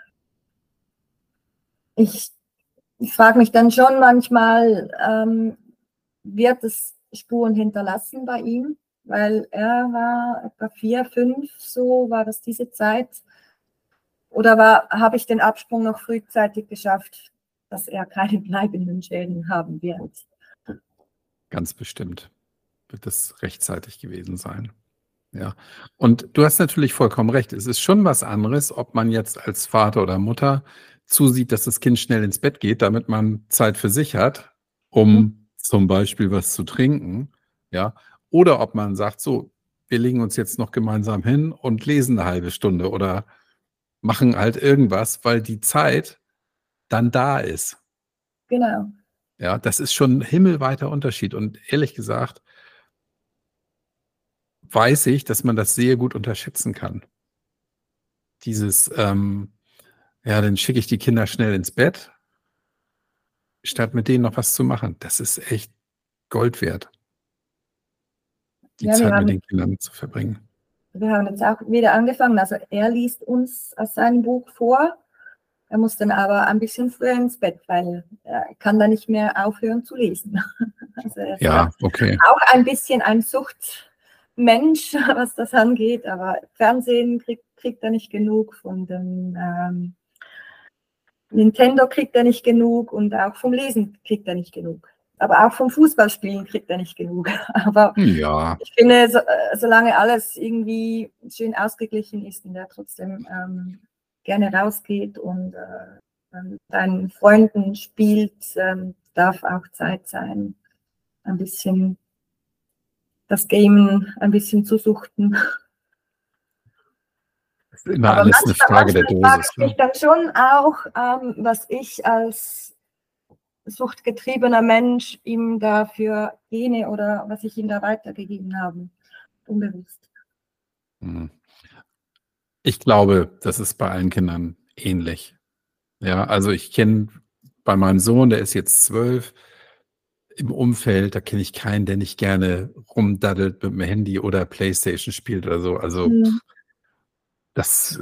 Speaker 2: ich frage mich dann schon manchmal, wird es Spuren hinterlassen bei ihm, weil er war etwa 4, 5, so war das diese Zeit. Oder habe ich den Absprung noch frühzeitig geschafft, dass er keine bleibenden Schäden haben wird?
Speaker 1: Ganz bestimmt wird das rechtzeitig gewesen sein. Ja, und du hast natürlich vollkommen recht. Es ist schon was anderes, ob man jetzt als Vater oder Mutter zusieht, dass das Kind schnell ins Bett geht, damit man Zeit für sich hat, um zum Beispiel was zu trinken, ja, oder ob man sagt, so, wir legen uns jetzt noch gemeinsam hin und lesen eine halbe Stunde oder machen halt irgendwas, weil die Zeit dann da ist.
Speaker 2: Genau.
Speaker 1: Ja, das ist schon ein himmelweiter Unterschied und ehrlich gesagt weiß ich, dass man das sehr gut unterschätzen kann. Dieses, ja, dann schicke ich die Kinder schnell ins Bett, statt mit denen noch was zu machen. Das ist echt Gold wert, die Zeit mit den Kindern zu verbringen.
Speaker 2: Wir haben jetzt auch wieder angefangen. Also er liest uns aus seinem Buch vor. Er muss dann aber ein bisschen früher ins Bett, weil er kann da nicht mehr aufhören zu lesen. Also er ist auch ein bisschen ein Suchtmensch, was das angeht, aber Fernsehen kriegt er nicht genug, von dem Nintendo kriegt er nicht genug und auch vom Lesen kriegt er nicht genug. Aber auch vom Fußballspielen kriegt er nicht genug. Aber ich finde, solange alles irgendwie schön ausgeglichen ist und er trotzdem gerne rausgeht und mit seinen Freunden spielt, darf auch Zeit sein, ein bisschen das Gamen ein bisschen zu suchten.
Speaker 1: Das ist immer aber alles eine Frage der Dosis.
Speaker 2: Frage ich mich dann schon auch, was ich als suchtgetriebener Mensch ihm dafür Gene oder was ich ihm da weitergegeben habe, unbewusst.
Speaker 1: Ich glaube, das ist bei allen Kindern ähnlich. Ja, also ich kenne bei meinem Sohn, der ist jetzt 12, im Umfeld, da kenne ich keinen, der nicht gerne rumdaddelt mit dem Handy oder Playstation spielt oder so. Also das,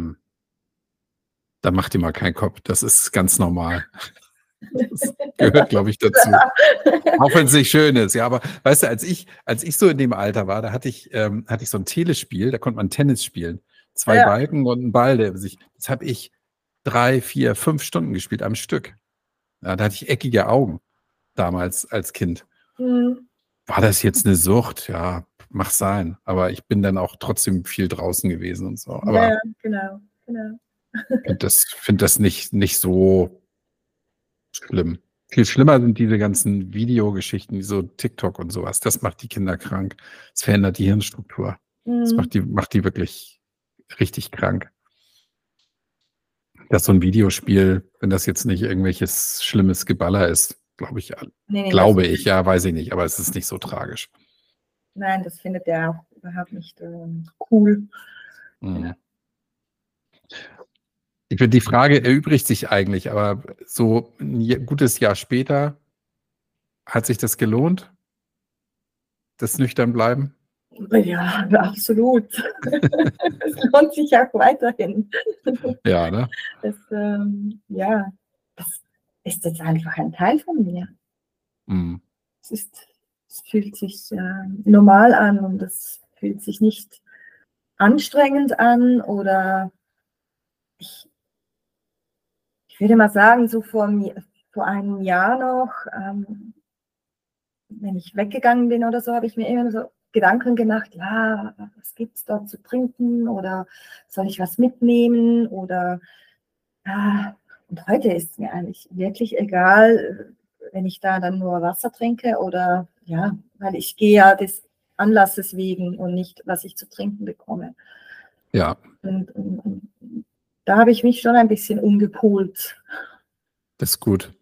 Speaker 1: da macht ihr mal keinen Kopf. Das ist ganz normal. Das gehört, glaube ich, dazu. Auch wenn es nicht schön ist. Ja, aber weißt du, als ich so in dem Alter war, da hatte ich so ein Telespiel, da konnte man Tennis spielen. 2 Balken und ein Ball, das habe ich 3, 4, 5 Stunden gespielt am Stück. Ja, da hatte ich eckige Augen damals als Kind. War das jetzt eine Sucht? Ja, mach sein. Aber ich bin dann auch trotzdem viel draußen gewesen und so. Aber
Speaker 2: ja, genau.
Speaker 1: Finde das nicht so schlimm. Viel schlimmer sind diese ganzen Videogeschichten, wie so TikTok und sowas. Das macht die Kinder krank. Das verändert die Hirnstruktur. Das macht die wirklich richtig krank. Dass so ein Videospiel, wenn das jetzt nicht irgendwelches schlimmes Geballer ist, glaube ich, weiß ich nicht, aber es ist nicht so tragisch.
Speaker 2: Nein, das findet er auch überhaupt nicht cool.
Speaker 1: Ja. Ich finde, die Frage erübrigt sich eigentlich, aber so ein gutes Jahr später, hat sich das gelohnt? Das Nüchternbleiben?
Speaker 2: Ja, absolut. Es lohnt sich auch weiterhin.
Speaker 1: Ja, ne?
Speaker 2: Das ist jetzt einfach ein Teil von mir. es fühlt sich normal an und es fühlt sich nicht anstrengend an oder ich würde mal sagen, so vor einem Jahr noch, wenn ich weggegangen bin oder so, habe ich mir immer so Gedanken gemacht, ja, was gibt es dort zu trinken oder soll ich was mitnehmen oder und heute ist es mir eigentlich wirklich egal, wenn ich da dann nur Wasser trinke oder ja, weil ich gehe ja des Anlasses wegen und nicht, was ich zu trinken bekomme.
Speaker 1: Ja.
Speaker 2: Und da habe ich mich schon ein bisschen umgepolt.
Speaker 1: Das ist gut.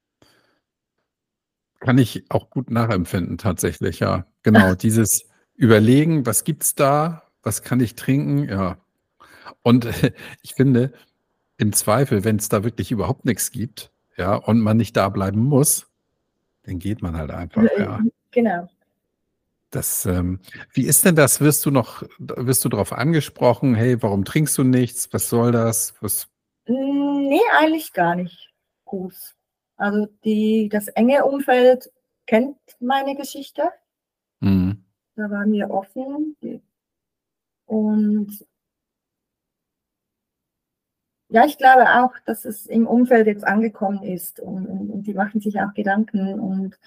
Speaker 1: Kann ich auch gut nachempfinden tatsächlich, ja. Genau, dieses Überlegen, was gibt's da? Was kann ich trinken? Ja. Und ich finde, im Zweifel, wenn es da wirklich überhaupt nichts gibt, ja, und man nicht da bleiben muss, dann geht man halt einfach, ja.
Speaker 2: Genau.
Speaker 1: Das, wie ist denn das? Wirst du darauf angesprochen: „Hey, warum trinkst du nichts? Was soll das?“
Speaker 2: Nee, eigentlich gar nicht groß. Also das enge Umfeld kennt meine Geschichte.
Speaker 1: Mhm.
Speaker 2: Da waren wir offen und ja, ich glaube auch, dass es im Umfeld jetzt angekommen ist und die machen sich auch Gedanken und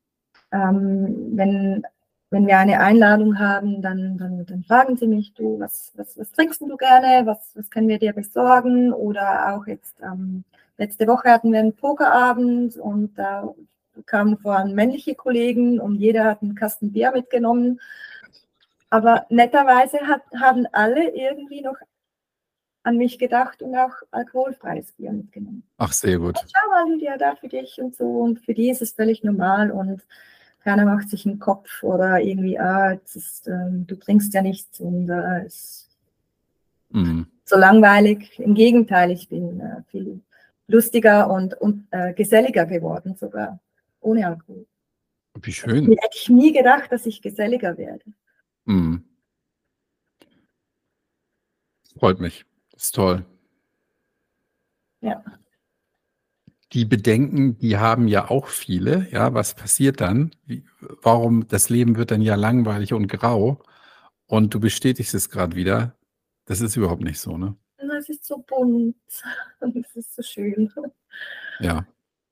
Speaker 2: wenn wir eine Einladung haben, dann fragen sie mich, du, was trinkst du gerne, was können wir dir besorgen oder auch jetzt letzte Woche hatten wir einen Pokerabend und da kamen vor allem männliche Kollegen und jeder hat einen Kasten Bier mitgenommen, aber netterweise haben alle irgendwie noch an mich gedacht und auch alkoholfreies Bier mitgenommen.
Speaker 1: Ach, sehr gut.
Speaker 2: Und schau mal, Lydia, da für dich und so. Und für die ist es völlig normal und keiner macht sich einen Kopf oder irgendwie, du trinkst ja nichts und ist so langweilig. Im Gegenteil, ich bin viel lustiger und geselliger geworden, sogar ohne Alkohol.
Speaker 1: Wie schön.
Speaker 2: Hätte ich nie gedacht, dass ich geselliger werde.
Speaker 1: Mhm. Freut mich. Ist toll.
Speaker 2: Ja.
Speaker 1: Die Bedenken, die haben ja auch viele, ja. Was passiert dann? Warum das Leben wird dann ja langweilig und grau und du bestätigst es gerade wieder. Das ist überhaupt nicht so, ne?
Speaker 2: Es ist so bunt und es ist so schön.
Speaker 1: Ja.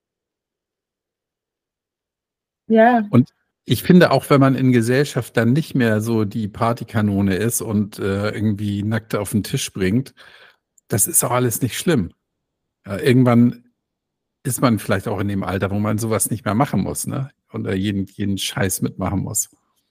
Speaker 2: Ja.
Speaker 1: Und ich finde auch, wenn man in Gesellschaft dann nicht mehr so die Partykanone ist und, irgendwie nackt auf den Tisch springt, das ist auch alles nicht schlimm. Irgendwann ist man vielleicht auch in dem Alter, wo man sowas nicht mehr machen muss, ne? Oder jeden Scheiß mitmachen muss.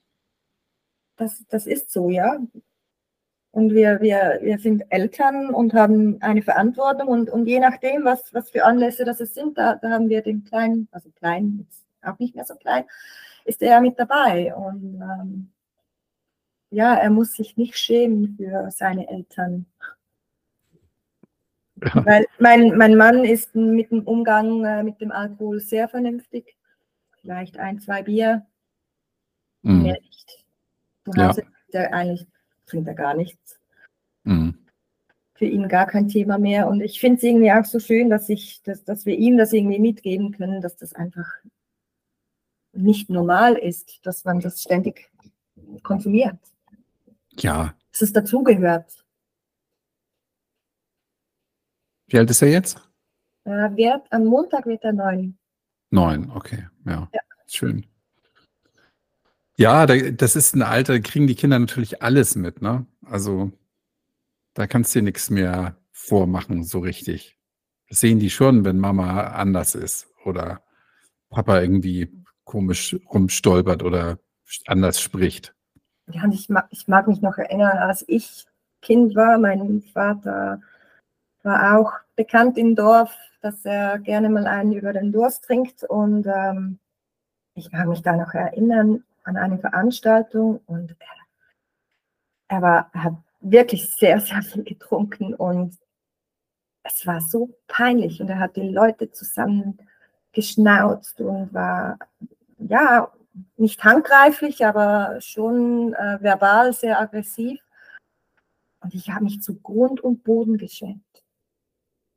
Speaker 2: Das ist so, ja. Und wir sind Eltern und haben eine Verantwortung und je nachdem, was für Anlässe das es sind, da haben wir den Kleinen, also klein, jetzt auch nicht mehr so klein, ist er mit dabei. Und ja, er muss sich nicht schämen für seine Eltern.
Speaker 1: Ja.
Speaker 2: Weil mein Mann ist mit dem Umgang mit dem Alkohol sehr vernünftig. Vielleicht 1, 2 Bier, mehr nicht. Zu
Speaker 1: Ja.
Speaker 2: Hause trinkt er gar nichts.
Speaker 1: Mhm.
Speaker 2: Für ihn gar kein Thema mehr. Und ich finde es irgendwie auch so schön, dass wir ihm das irgendwie mitgeben können, dass das einfach nicht normal ist, dass man das ständig konsumiert.
Speaker 1: Ja.
Speaker 2: Dass es dazugehört.
Speaker 1: Wie alt ist er jetzt?
Speaker 2: Am Montag wird er 9.
Speaker 1: 9, okay, ja.
Speaker 2: Ja.
Speaker 1: Schön. Ja, das ist ein Alter, da kriegen die Kinder natürlich alles mit, ne? Also, da kannst du dir nix mehr vormachen so richtig. Das sehen die schon, wenn Mama anders ist oder Papa irgendwie komisch rumstolpert oder anders spricht.
Speaker 2: Ja, und ich mag mich noch erinnern, als ich Kind war, mein Vater war auch bekannt im Dorf, dass er gerne mal einen über den Durst trinkt. Und ich mag mich da noch erinnern an eine Veranstaltung und er hat wirklich sehr, sehr viel getrunken und es war so peinlich und er hat die Leute zusammengeschnauzt und war, ja, nicht handgreiflich, aber schon verbal sehr aggressiv. Und ich habe mich zu Grund und Boden geschämt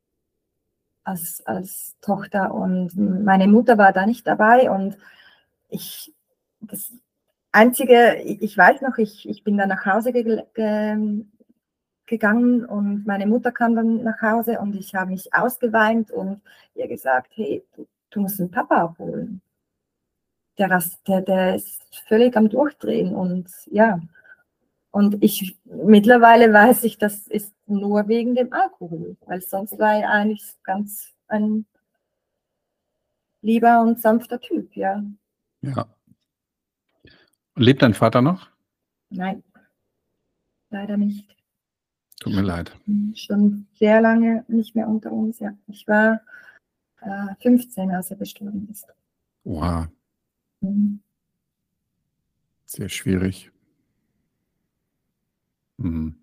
Speaker 2: als Tochter und meine Mutter war da nicht dabei und das Einzige, ich weiß noch, ich bin dann nach Hause gegangen und meine Mutter kam dann nach Hause und ich habe mich ausgeweint und ihr gesagt, hey, du musst den Papa abholen. Der ist völlig am Durchdrehen und ja. Und mittlerweile weiß ich, das ist nur wegen dem Alkohol, weil sonst war er eigentlich ganz ein lieber und sanfter Typ, ja.
Speaker 1: Ja. Lebt dein Vater noch?
Speaker 2: Nein, leider nicht.
Speaker 1: Tut mir leid.
Speaker 2: Schon sehr lange nicht mehr unter uns, ja. Ich war 15, als er gestorben ist.
Speaker 1: Oha.
Speaker 2: Mhm.
Speaker 1: Sehr schwierig. Mhm.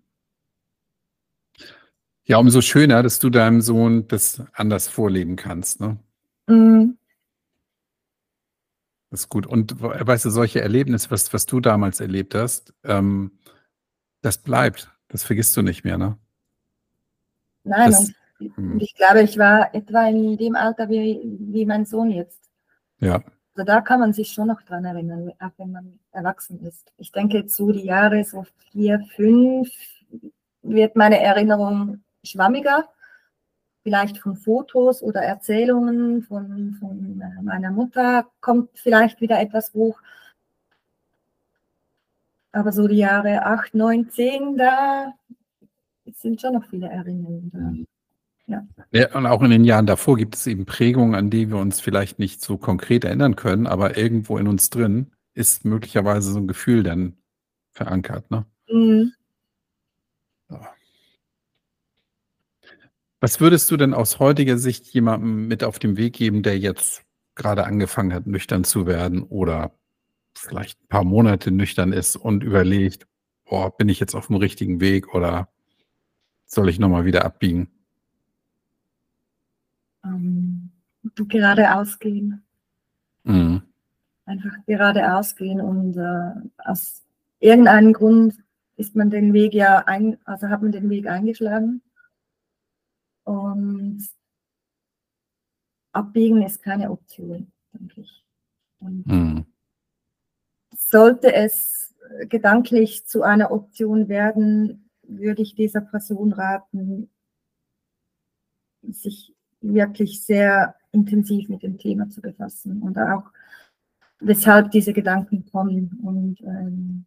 Speaker 1: Ja, umso schöner, dass du deinem Sohn das anders vorleben kannst, ne?
Speaker 2: Mhm.
Speaker 1: Das ist gut. Und weißt du, solche Erlebnisse, was du damals erlebt hast, das bleibt. Das vergisst du nicht mehr, ne?
Speaker 2: Nein, und ich glaube, ich war etwa in dem Alter wie mein Sohn jetzt.
Speaker 1: Ja.
Speaker 2: Also da kann man sich schon noch dran erinnern, auch wenn man erwachsen ist. Ich denke, jetzt so die Jahre, so 4, 5, wird meine Erinnerung schwammiger. Vielleicht von Fotos oder Erzählungen von meiner Mutter kommt vielleicht wieder etwas hoch. Aber so die Jahre 8, 9, 10, da sind schon noch viele Erinnerungen da. Ja.
Speaker 1: Ja, und auch in den Jahren davor gibt es eben Prägungen, an die wir uns vielleicht nicht so konkret erinnern können, aber irgendwo in uns drin ist möglicherweise so ein Gefühl dann verankert, ne?
Speaker 2: Mhm.
Speaker 1: Ja. Was würdest du denn aus heutiger Sicht jemandem mit auf den Weg geben, der jetzt gerade angefangen hat, nüchtern zu werden oder vielleicht ein paar Monate nüchtern ist und überlegt, boah, bin ich jetzt auf dem richtigen Weg oder soll ich nochmal wieder abbiegen?
Speaker 2: Geradeaus gehen.
Speaker 1: Mhm.
Speaker 2: Einfach geradeaus gehen und aus irgendeinem Grund ist man den Weg hat man den Weg eingeschlagen. Und abbiegen ist keine Option, denke ich. Und sollte es gedanklich zu einer Option werden, würde ich dieser Person raten, sich wirklich sehr intensiv mit dem Thema zu befassen und auch, weshalb diese Gedanken kommen und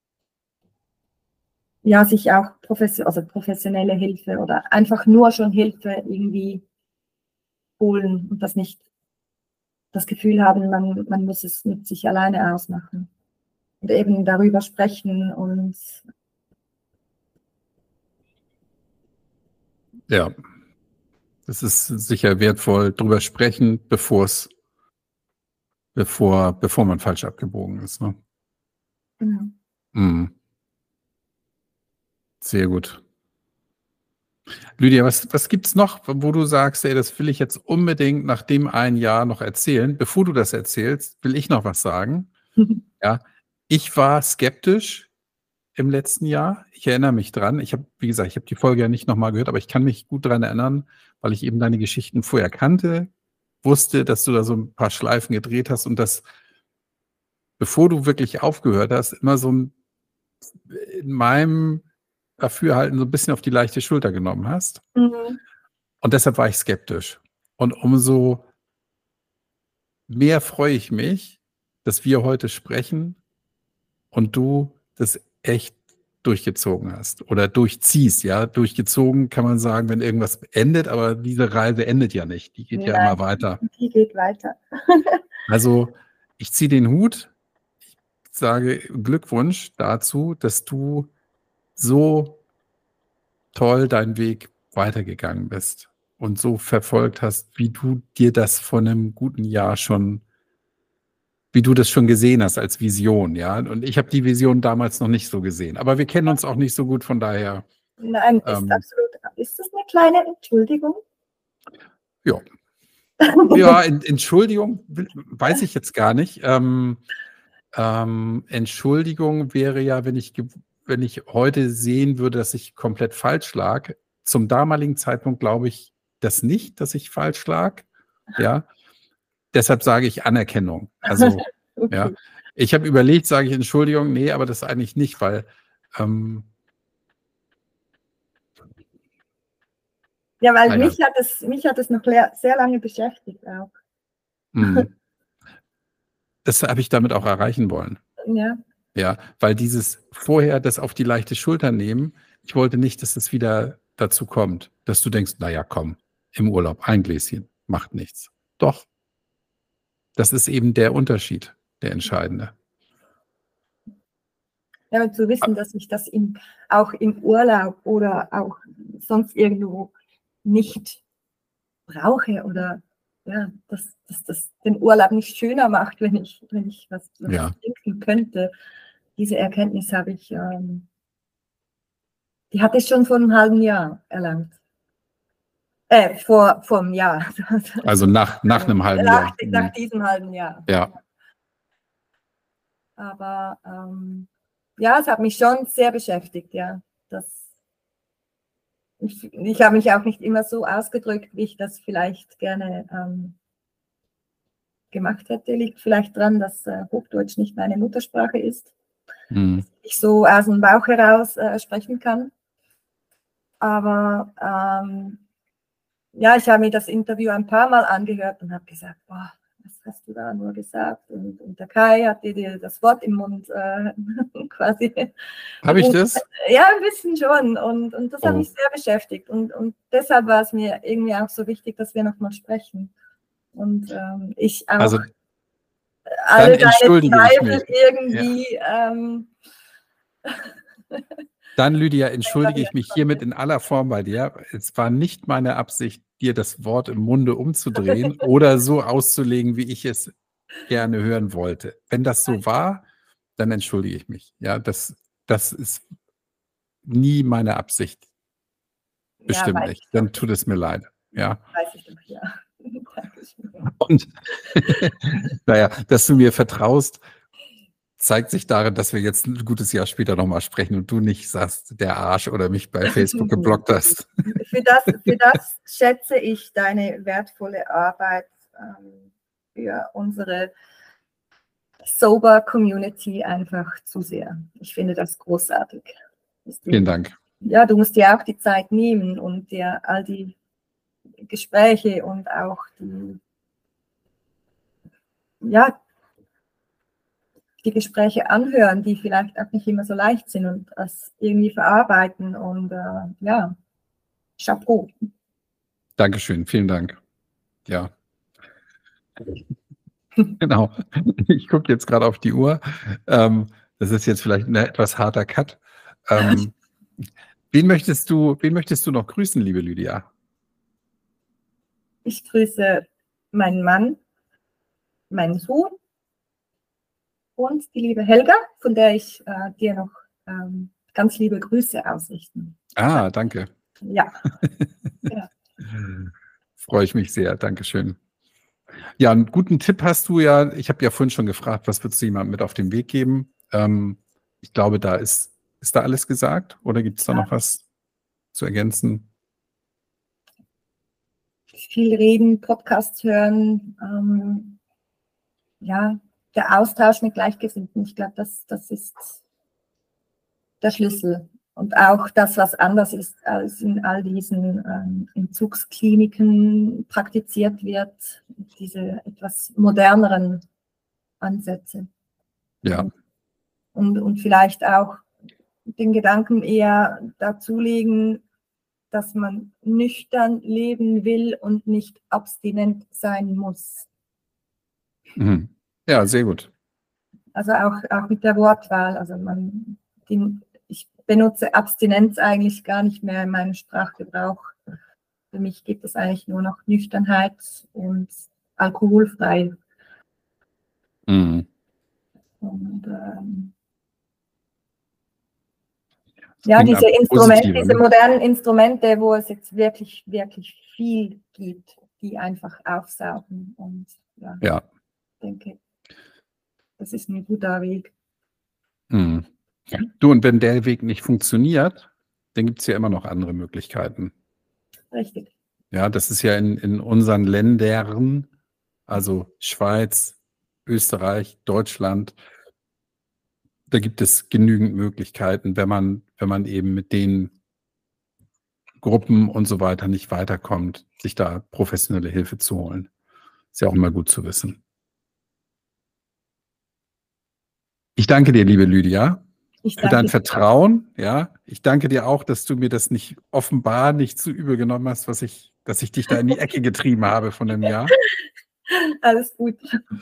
Speaker 2: ja, sich auch professionelle Hilfe oder einfach nur schon Hilfe irgendwie holen und das Gefühl haben, man muss es mit sich alleine ausmachen und eben darüber sprechen und
Speaker 1: Ja, das ist sicher wertvoll, drüber sprechen, bevor man falsch abgebogen ist, ne?
Speaker 2: genau.
Speaker 1: Mhm. Sehr gut. Lydia, was gibt's noch, wo du sagst, ey, das will ich jetzt unbedingt nach dem einen Jahr noch erzählen? Bevor du das erzählst, will ich noch was sagen. Ja, ich war skeptisch im letzten Jahr. Ich erinnere mich dran. Wie gesagt, ich habe die Folge ja nicht nochmal gehört, aber ich kann mich gut daran erinnern, weil ich eben deine Geschichten vorher kannte, wusste, dass du da so ein paar Schleifen gedreht hast und dass, bevor du wirklich aufgehört hast, immer so in meinem Dafürhalten so ein bisschen auf die leichte Schulter genommen hast.
Speaker 2: Mhm.
Speaker 1: Und deshalb war ich skeptisch. Und umso mehr freue ich mich, dass wir heute sprechen und du das echt durchgezogen hast oder durchziehst, ja. Durchgezogen kann man sagen, wenn irgendwas endet, aber diese Reise endet ja nicht. Die geht ja immer weiter.
Speaker 2: Die geht weiter.
Speaker 1: Also ich ziehe den Hut. Ich sage Glückwunsch dazu, dass du so toll deinen Weg weitergegangen bist und so verfolgt hast, wie du dir das vor einem guten Jahr wie du das schon gesehen hast als Vision, ja. Und ich habe die Vision damals noch nicht so gesehen. Aber wir kennen uns auch nicht so gut, von daher.
Speaker 2: Nein, ist das eine kleine Entschuldigung?
Speaker 1: Ja. Ja, Entschuldigung, weiß ich jetzt gar nicht. Entschuldigung wäre ja, wenn ich heute sehen würde, dass ich komplett falsch lag. Zum damaligen Zeitpunkt glaube ich das nicht, dass ich falsch lag. Ja. Deshalb sage ich Anerkennung. Also
Speaker 2: Okay.
Speaker 1: Ja. Ich habe überlegt, sage ich Entschuldigung, nee, aber das eigentlich nicht, weil
Speaker 2: ja, weil
Speaker 1: naja.
Speaker 2: mich hat es noch sehr lange beschäftigt auch.
Speaker 1: Das habe ich damit auch erreichen wollen.
Speaker 2: Ja.
Speaker 1: Ja, weil dieses vorher das auf die leichte Schulter nehmen, ich wollte nicht, dass es wieder dazu kommt, dass du denkst, naja, komm, im Urlaub ein Gläschen, macht nichts. Doch, das ist eben der Unterschied, der entscheidende.
Speaker 2: Ja, und zu wissen, dass ich das auch im Urlaub oder auch sonst irgendwo nicht brauche oder ja, dass das den Urlaub nicht schöner macht, wenn ich was trinken könnte. Diese Erkenntnis habe ich, die hatte ich schon vor einem halben Jahr erlangt. Vor einem Jahr.
Speaker 1: Also nach einem halben Jahr.
Speaker 2: Nach diesem halben Jahr.
Speaker 1: Ja.
Speaker 2: Aber ja, es hat mich schon sehr beschäftigt, ja. Ich habe mich auch nicht immer so ausgedrückt, wie ich das vielleicht gerne gemacht hätte. Liegt vielleicht daran, dass Hochdeutsch nicht meine Muttersprache ist. Dass ich so aus dem Bauch heraus sprechen kann. Aber ja, ich habe mir das Interview ein paar Mal angehört und habe gesagt, boah, was hast du da nur gesagt? Und der Kai hat dir das Wort im Mund quasi.
Speaker 1: Habe ich das?
Speaker 2: Ja, ein bisschen schon. Und das hat mich sehr beschäftigt. Und deshalb war es mir irgendwie auch so wichtig, dass wir nochmal sprechen. Und ich auch
Speaker 1: also,
Speaker 2: alle deine Zweifel irgendwie.
Speaker 1: Ja. Dann, Lydia, entschuldige ich mich hiermit in aller Form bei dir. Es war nicht meine Absicht, dir das Wort im Munde umzudrehen oder so auszulegen, wie ich es gerne hören wollte. Wenn das so war, dann entschuldige ich mich. Ja, das ist nie meine Absicht. Bestimmt
Speaker 2: ja,
Speaker 1: nicht. Dann tut es mir leid. Ja.
Speaker 2: Weiß ich doch, ja.
Speaker 1: Und naja, dass du mir vertraust, zeigt sich darin, dass wir jetzt ein gutes Jahr später nochmal sprechen und du nicht sagst, der Arsch oder mich bei Facebook geblockt hast.
Speaker 2: Für das schätze ich deine wertvolle Arbeit für unsere Sober Community einfach zu sehr. Ich finde das großartig.
Speaker 1: Vielen Dank.
Speaker 2: Ja, du musst dir auch die Zeit nehmen und dir all die Gespräche und auch die Gespräche anhören, die vielleicht auch nicht immer so leicht sind und das irgendwie verarbeiten und ja, Chapeau.
Speaker 1: Dankeschön, vielen Dank. Ja. Genau. Ich gucke jetzt gerade auf die Uhr. Das ist jetzt vielleicht ein etwas harter Cut. Wen möchtest du noch grüßen, liebe Lydia?
Speaker 2: Ich grüße meinen Mann, meinen Sohn und die liebe Helga, von der ich dir noch ganz liebe Grüße ausrichten.
Speaker 1: Ah, danke.
Speaker 2: Ja. Ja.
Speaker 1: Freue ich mich sehr. Dankeschön. Ja, einen guten Tipp hast du ja. Ich habe ja vorhin schon gefragt, was würdest du jemandem mit auf den Weg geben? Ich glaube, da ist da alles gesagt oder gibt es da noch was zu ergänzen?
Speaker 2: Viel reden, Podcasts hören, ja, der Austausch mit Gleichgesinnten. Ich glaube, das ist der Schlüssel. Und auch das, was anders ist, als in all diesen Entzugskliniken praktiziert wird, diese etwas moderneren Ansätze.
Speaker 1: Ja.
Speaker 2: Und vielleicht auch den Gedanken eher dazulegen, dass man nüchtern leben will und nicht abstinent sein muss.
Speaker 1: Mhm. Ja, sehr gut.
Speaker 2: Also auch mit der Wortwahl. Also ich benutze Abstinenz eigentlich gar nicht mehr in meinem Sprachgebrauch. Für mich gibt es eigentlich nur noch Nüchternheit und alkoholfrei.
Speaker 1: Mhm.
Speaker 2: Und ja, diese modernen Instrumente, wo es jetzt wirklich, wirklich viel gibt, die einfach aufsaugen. Und ja. Ich denke, das ist ein guter Weg.
Speaker 1: Mhm. Du, und wenn der Weg nicht funktioniert, dann gibt es ja immer noch andere Möglichkeiten.
Speaker 2: Richtig.
Speaker 1: Ja, das ist ja in unseren Ländern, also Schweiz, Österreich, Deutschland. Da gibt es genügend Möglichkeiten, wenn man eben mit den Gruppen und so weiter nicht weiterkommt, sich da professionelle Hilfe zu holen. Ist ja auch immer gut zu wissen. Ich danke dir, liebe Lydia, für dein Vertrauen. Ja, ich danke dir auch, dass du mir das nicht zu übel genommen hast, dass ich dich da in die Ecke getrieben habe von dem Jahr.
Speaker 2: Alles gut.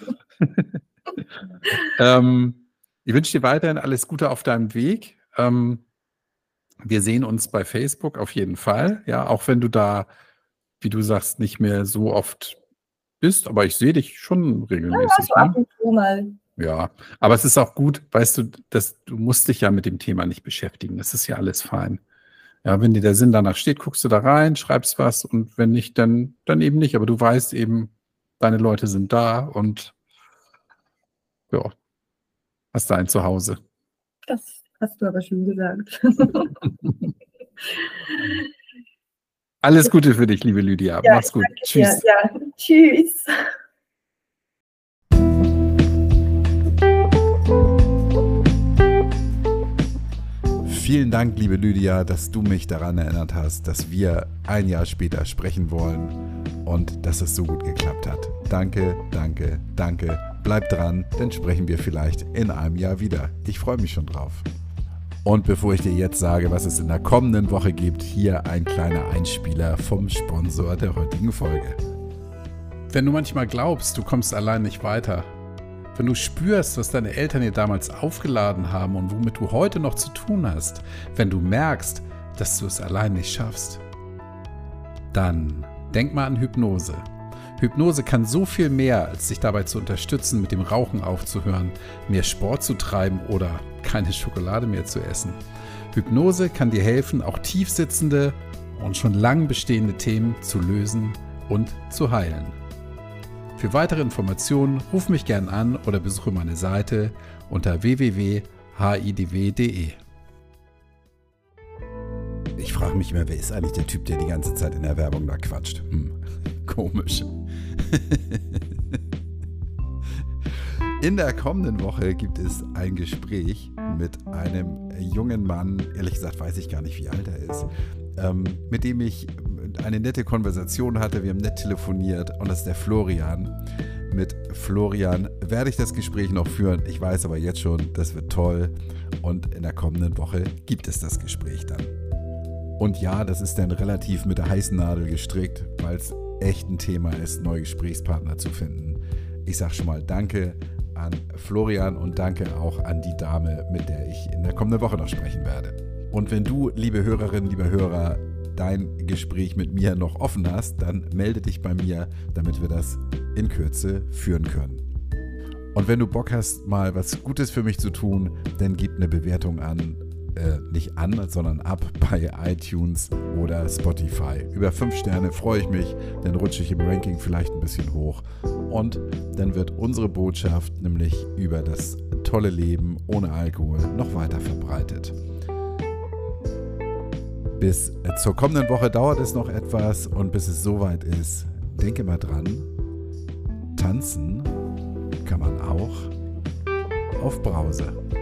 Speaker 1: Ich wünsche dir weiterhin alles Gute auf deinem Weg. Wir sehen uns bei Facebook auf jeden Fall. Ja, auch wenn du da, wie du sagst, nicht mehr so oft bist, aber ich sehe dich schon regelmäßig.
Speaker 2: Ja, so ab und zu mal.
Speaker 1: Ja, aber es ist auch gut, weißt du, du musst dich ja mit dem Thema nicht beschäftigen. Das ist ja alles fein. Ja, wenn dir der Sinn danach steht, guckst du da rein, schreibst was und wenn nicht, dann eben nicht. Aber du weißt eben, deine Leute sind da und ja, hast da ein Zuhause.
Speaker 2: Das hast du aber schon gesagt.
Speaker 1: Alles Gute für dich, liebe Lydia.
Speaker 2: Ja,
Speaker 1: mach's gut. Tschüss.
Speaker 2: Ja, tschüss.
Speaker 1: Vielen Dank, liebe Lydia, dass du mich daran erinnert hast, dass wir ein Jahr später sprechen wollen und dass es so gut geklappt hat. Danke, danke, danke. Bleib dran, dann sprechen wir vielleicht in einem Jahr wieder. Ich freue mich schon drauf. Und bevor ich dir jetzt sage, was es in der kommenden Woche gibt, hier ein kleiner Einspieler vom Sponsor der heutigen Folge. Wenn du manchmal glaubst, du kommst allein nicht weiter, wenn du spürst, was deine Eltern dir damals aufgeladen haben und womit du heute noch zu tun hast, wenn du merkst, dass du es allein nicht schaffst, dann denk mal an Hypnose. Hypnose kann so viel mehr, als dich dabei zu unterstützen, mit dem Rauchen aufzuhören, mehr Sport zu treiben oder keine Schokolade mehr zu essen. Hypnose kann dir helfen, auch tiefsitzende und schon lang bestehende Themen zu lösen und zu heilen. Für weitere Informationen ruf mich gern an oder besuche meine Seite unter www.hidw.de. Ich frage mich immer, wer ist eigentlich der Typ, der die ganze Zeit in der Werbung da quatscht? Komisch. In der kommenden Woche gibt es ein Gespräch mit einem jungen Mann, ehrlich gesagt weiß ich gar nicht, wie alt er ist, mit dem ich eine nette Konversation hatte. Wir haben nett telefoniert und das ist der Florian. Mit Florian werde ich das Gespräch noch führen. Ich weiß aber jetzt schon, das wird toll und in der kommenden Woche gibt es das Gespräch dann. Und ja, das ist dann relativ mit der heißen Nadel gestrickt, weil es echt ein Thema ist, neue Gesprächspartner zu finden. Ich sage schon mal Danke an Florian und danke auch an die Dame, mit der ich in der kommenden Woche noch sprechen werde. Und wenn du, liebe Hörerinnen, lieber Hörer, dein Gespräch mit mir noch offen hast, dann melde dich bei mir, damit wir das in Kürze führen können. Und wenn du Bock hast, mal was Gutes für mich zu tun, dann gib eine Bewertung nicht an, sondern ab bei iTunes oder Spotify. Über 5 Sterne freue ich mich, dann rutsche ich im Ranking vielleicht ein bisschen hoch und dann wird unsere Botschaft, nämlich über das tolle Leben ohne Alkohol, noch weiter verbreitet. Bis zur kommenden Woche dauert es noch etwas und bis es soweit ist, denke mal dran, tanzen kann man auch auf Brause.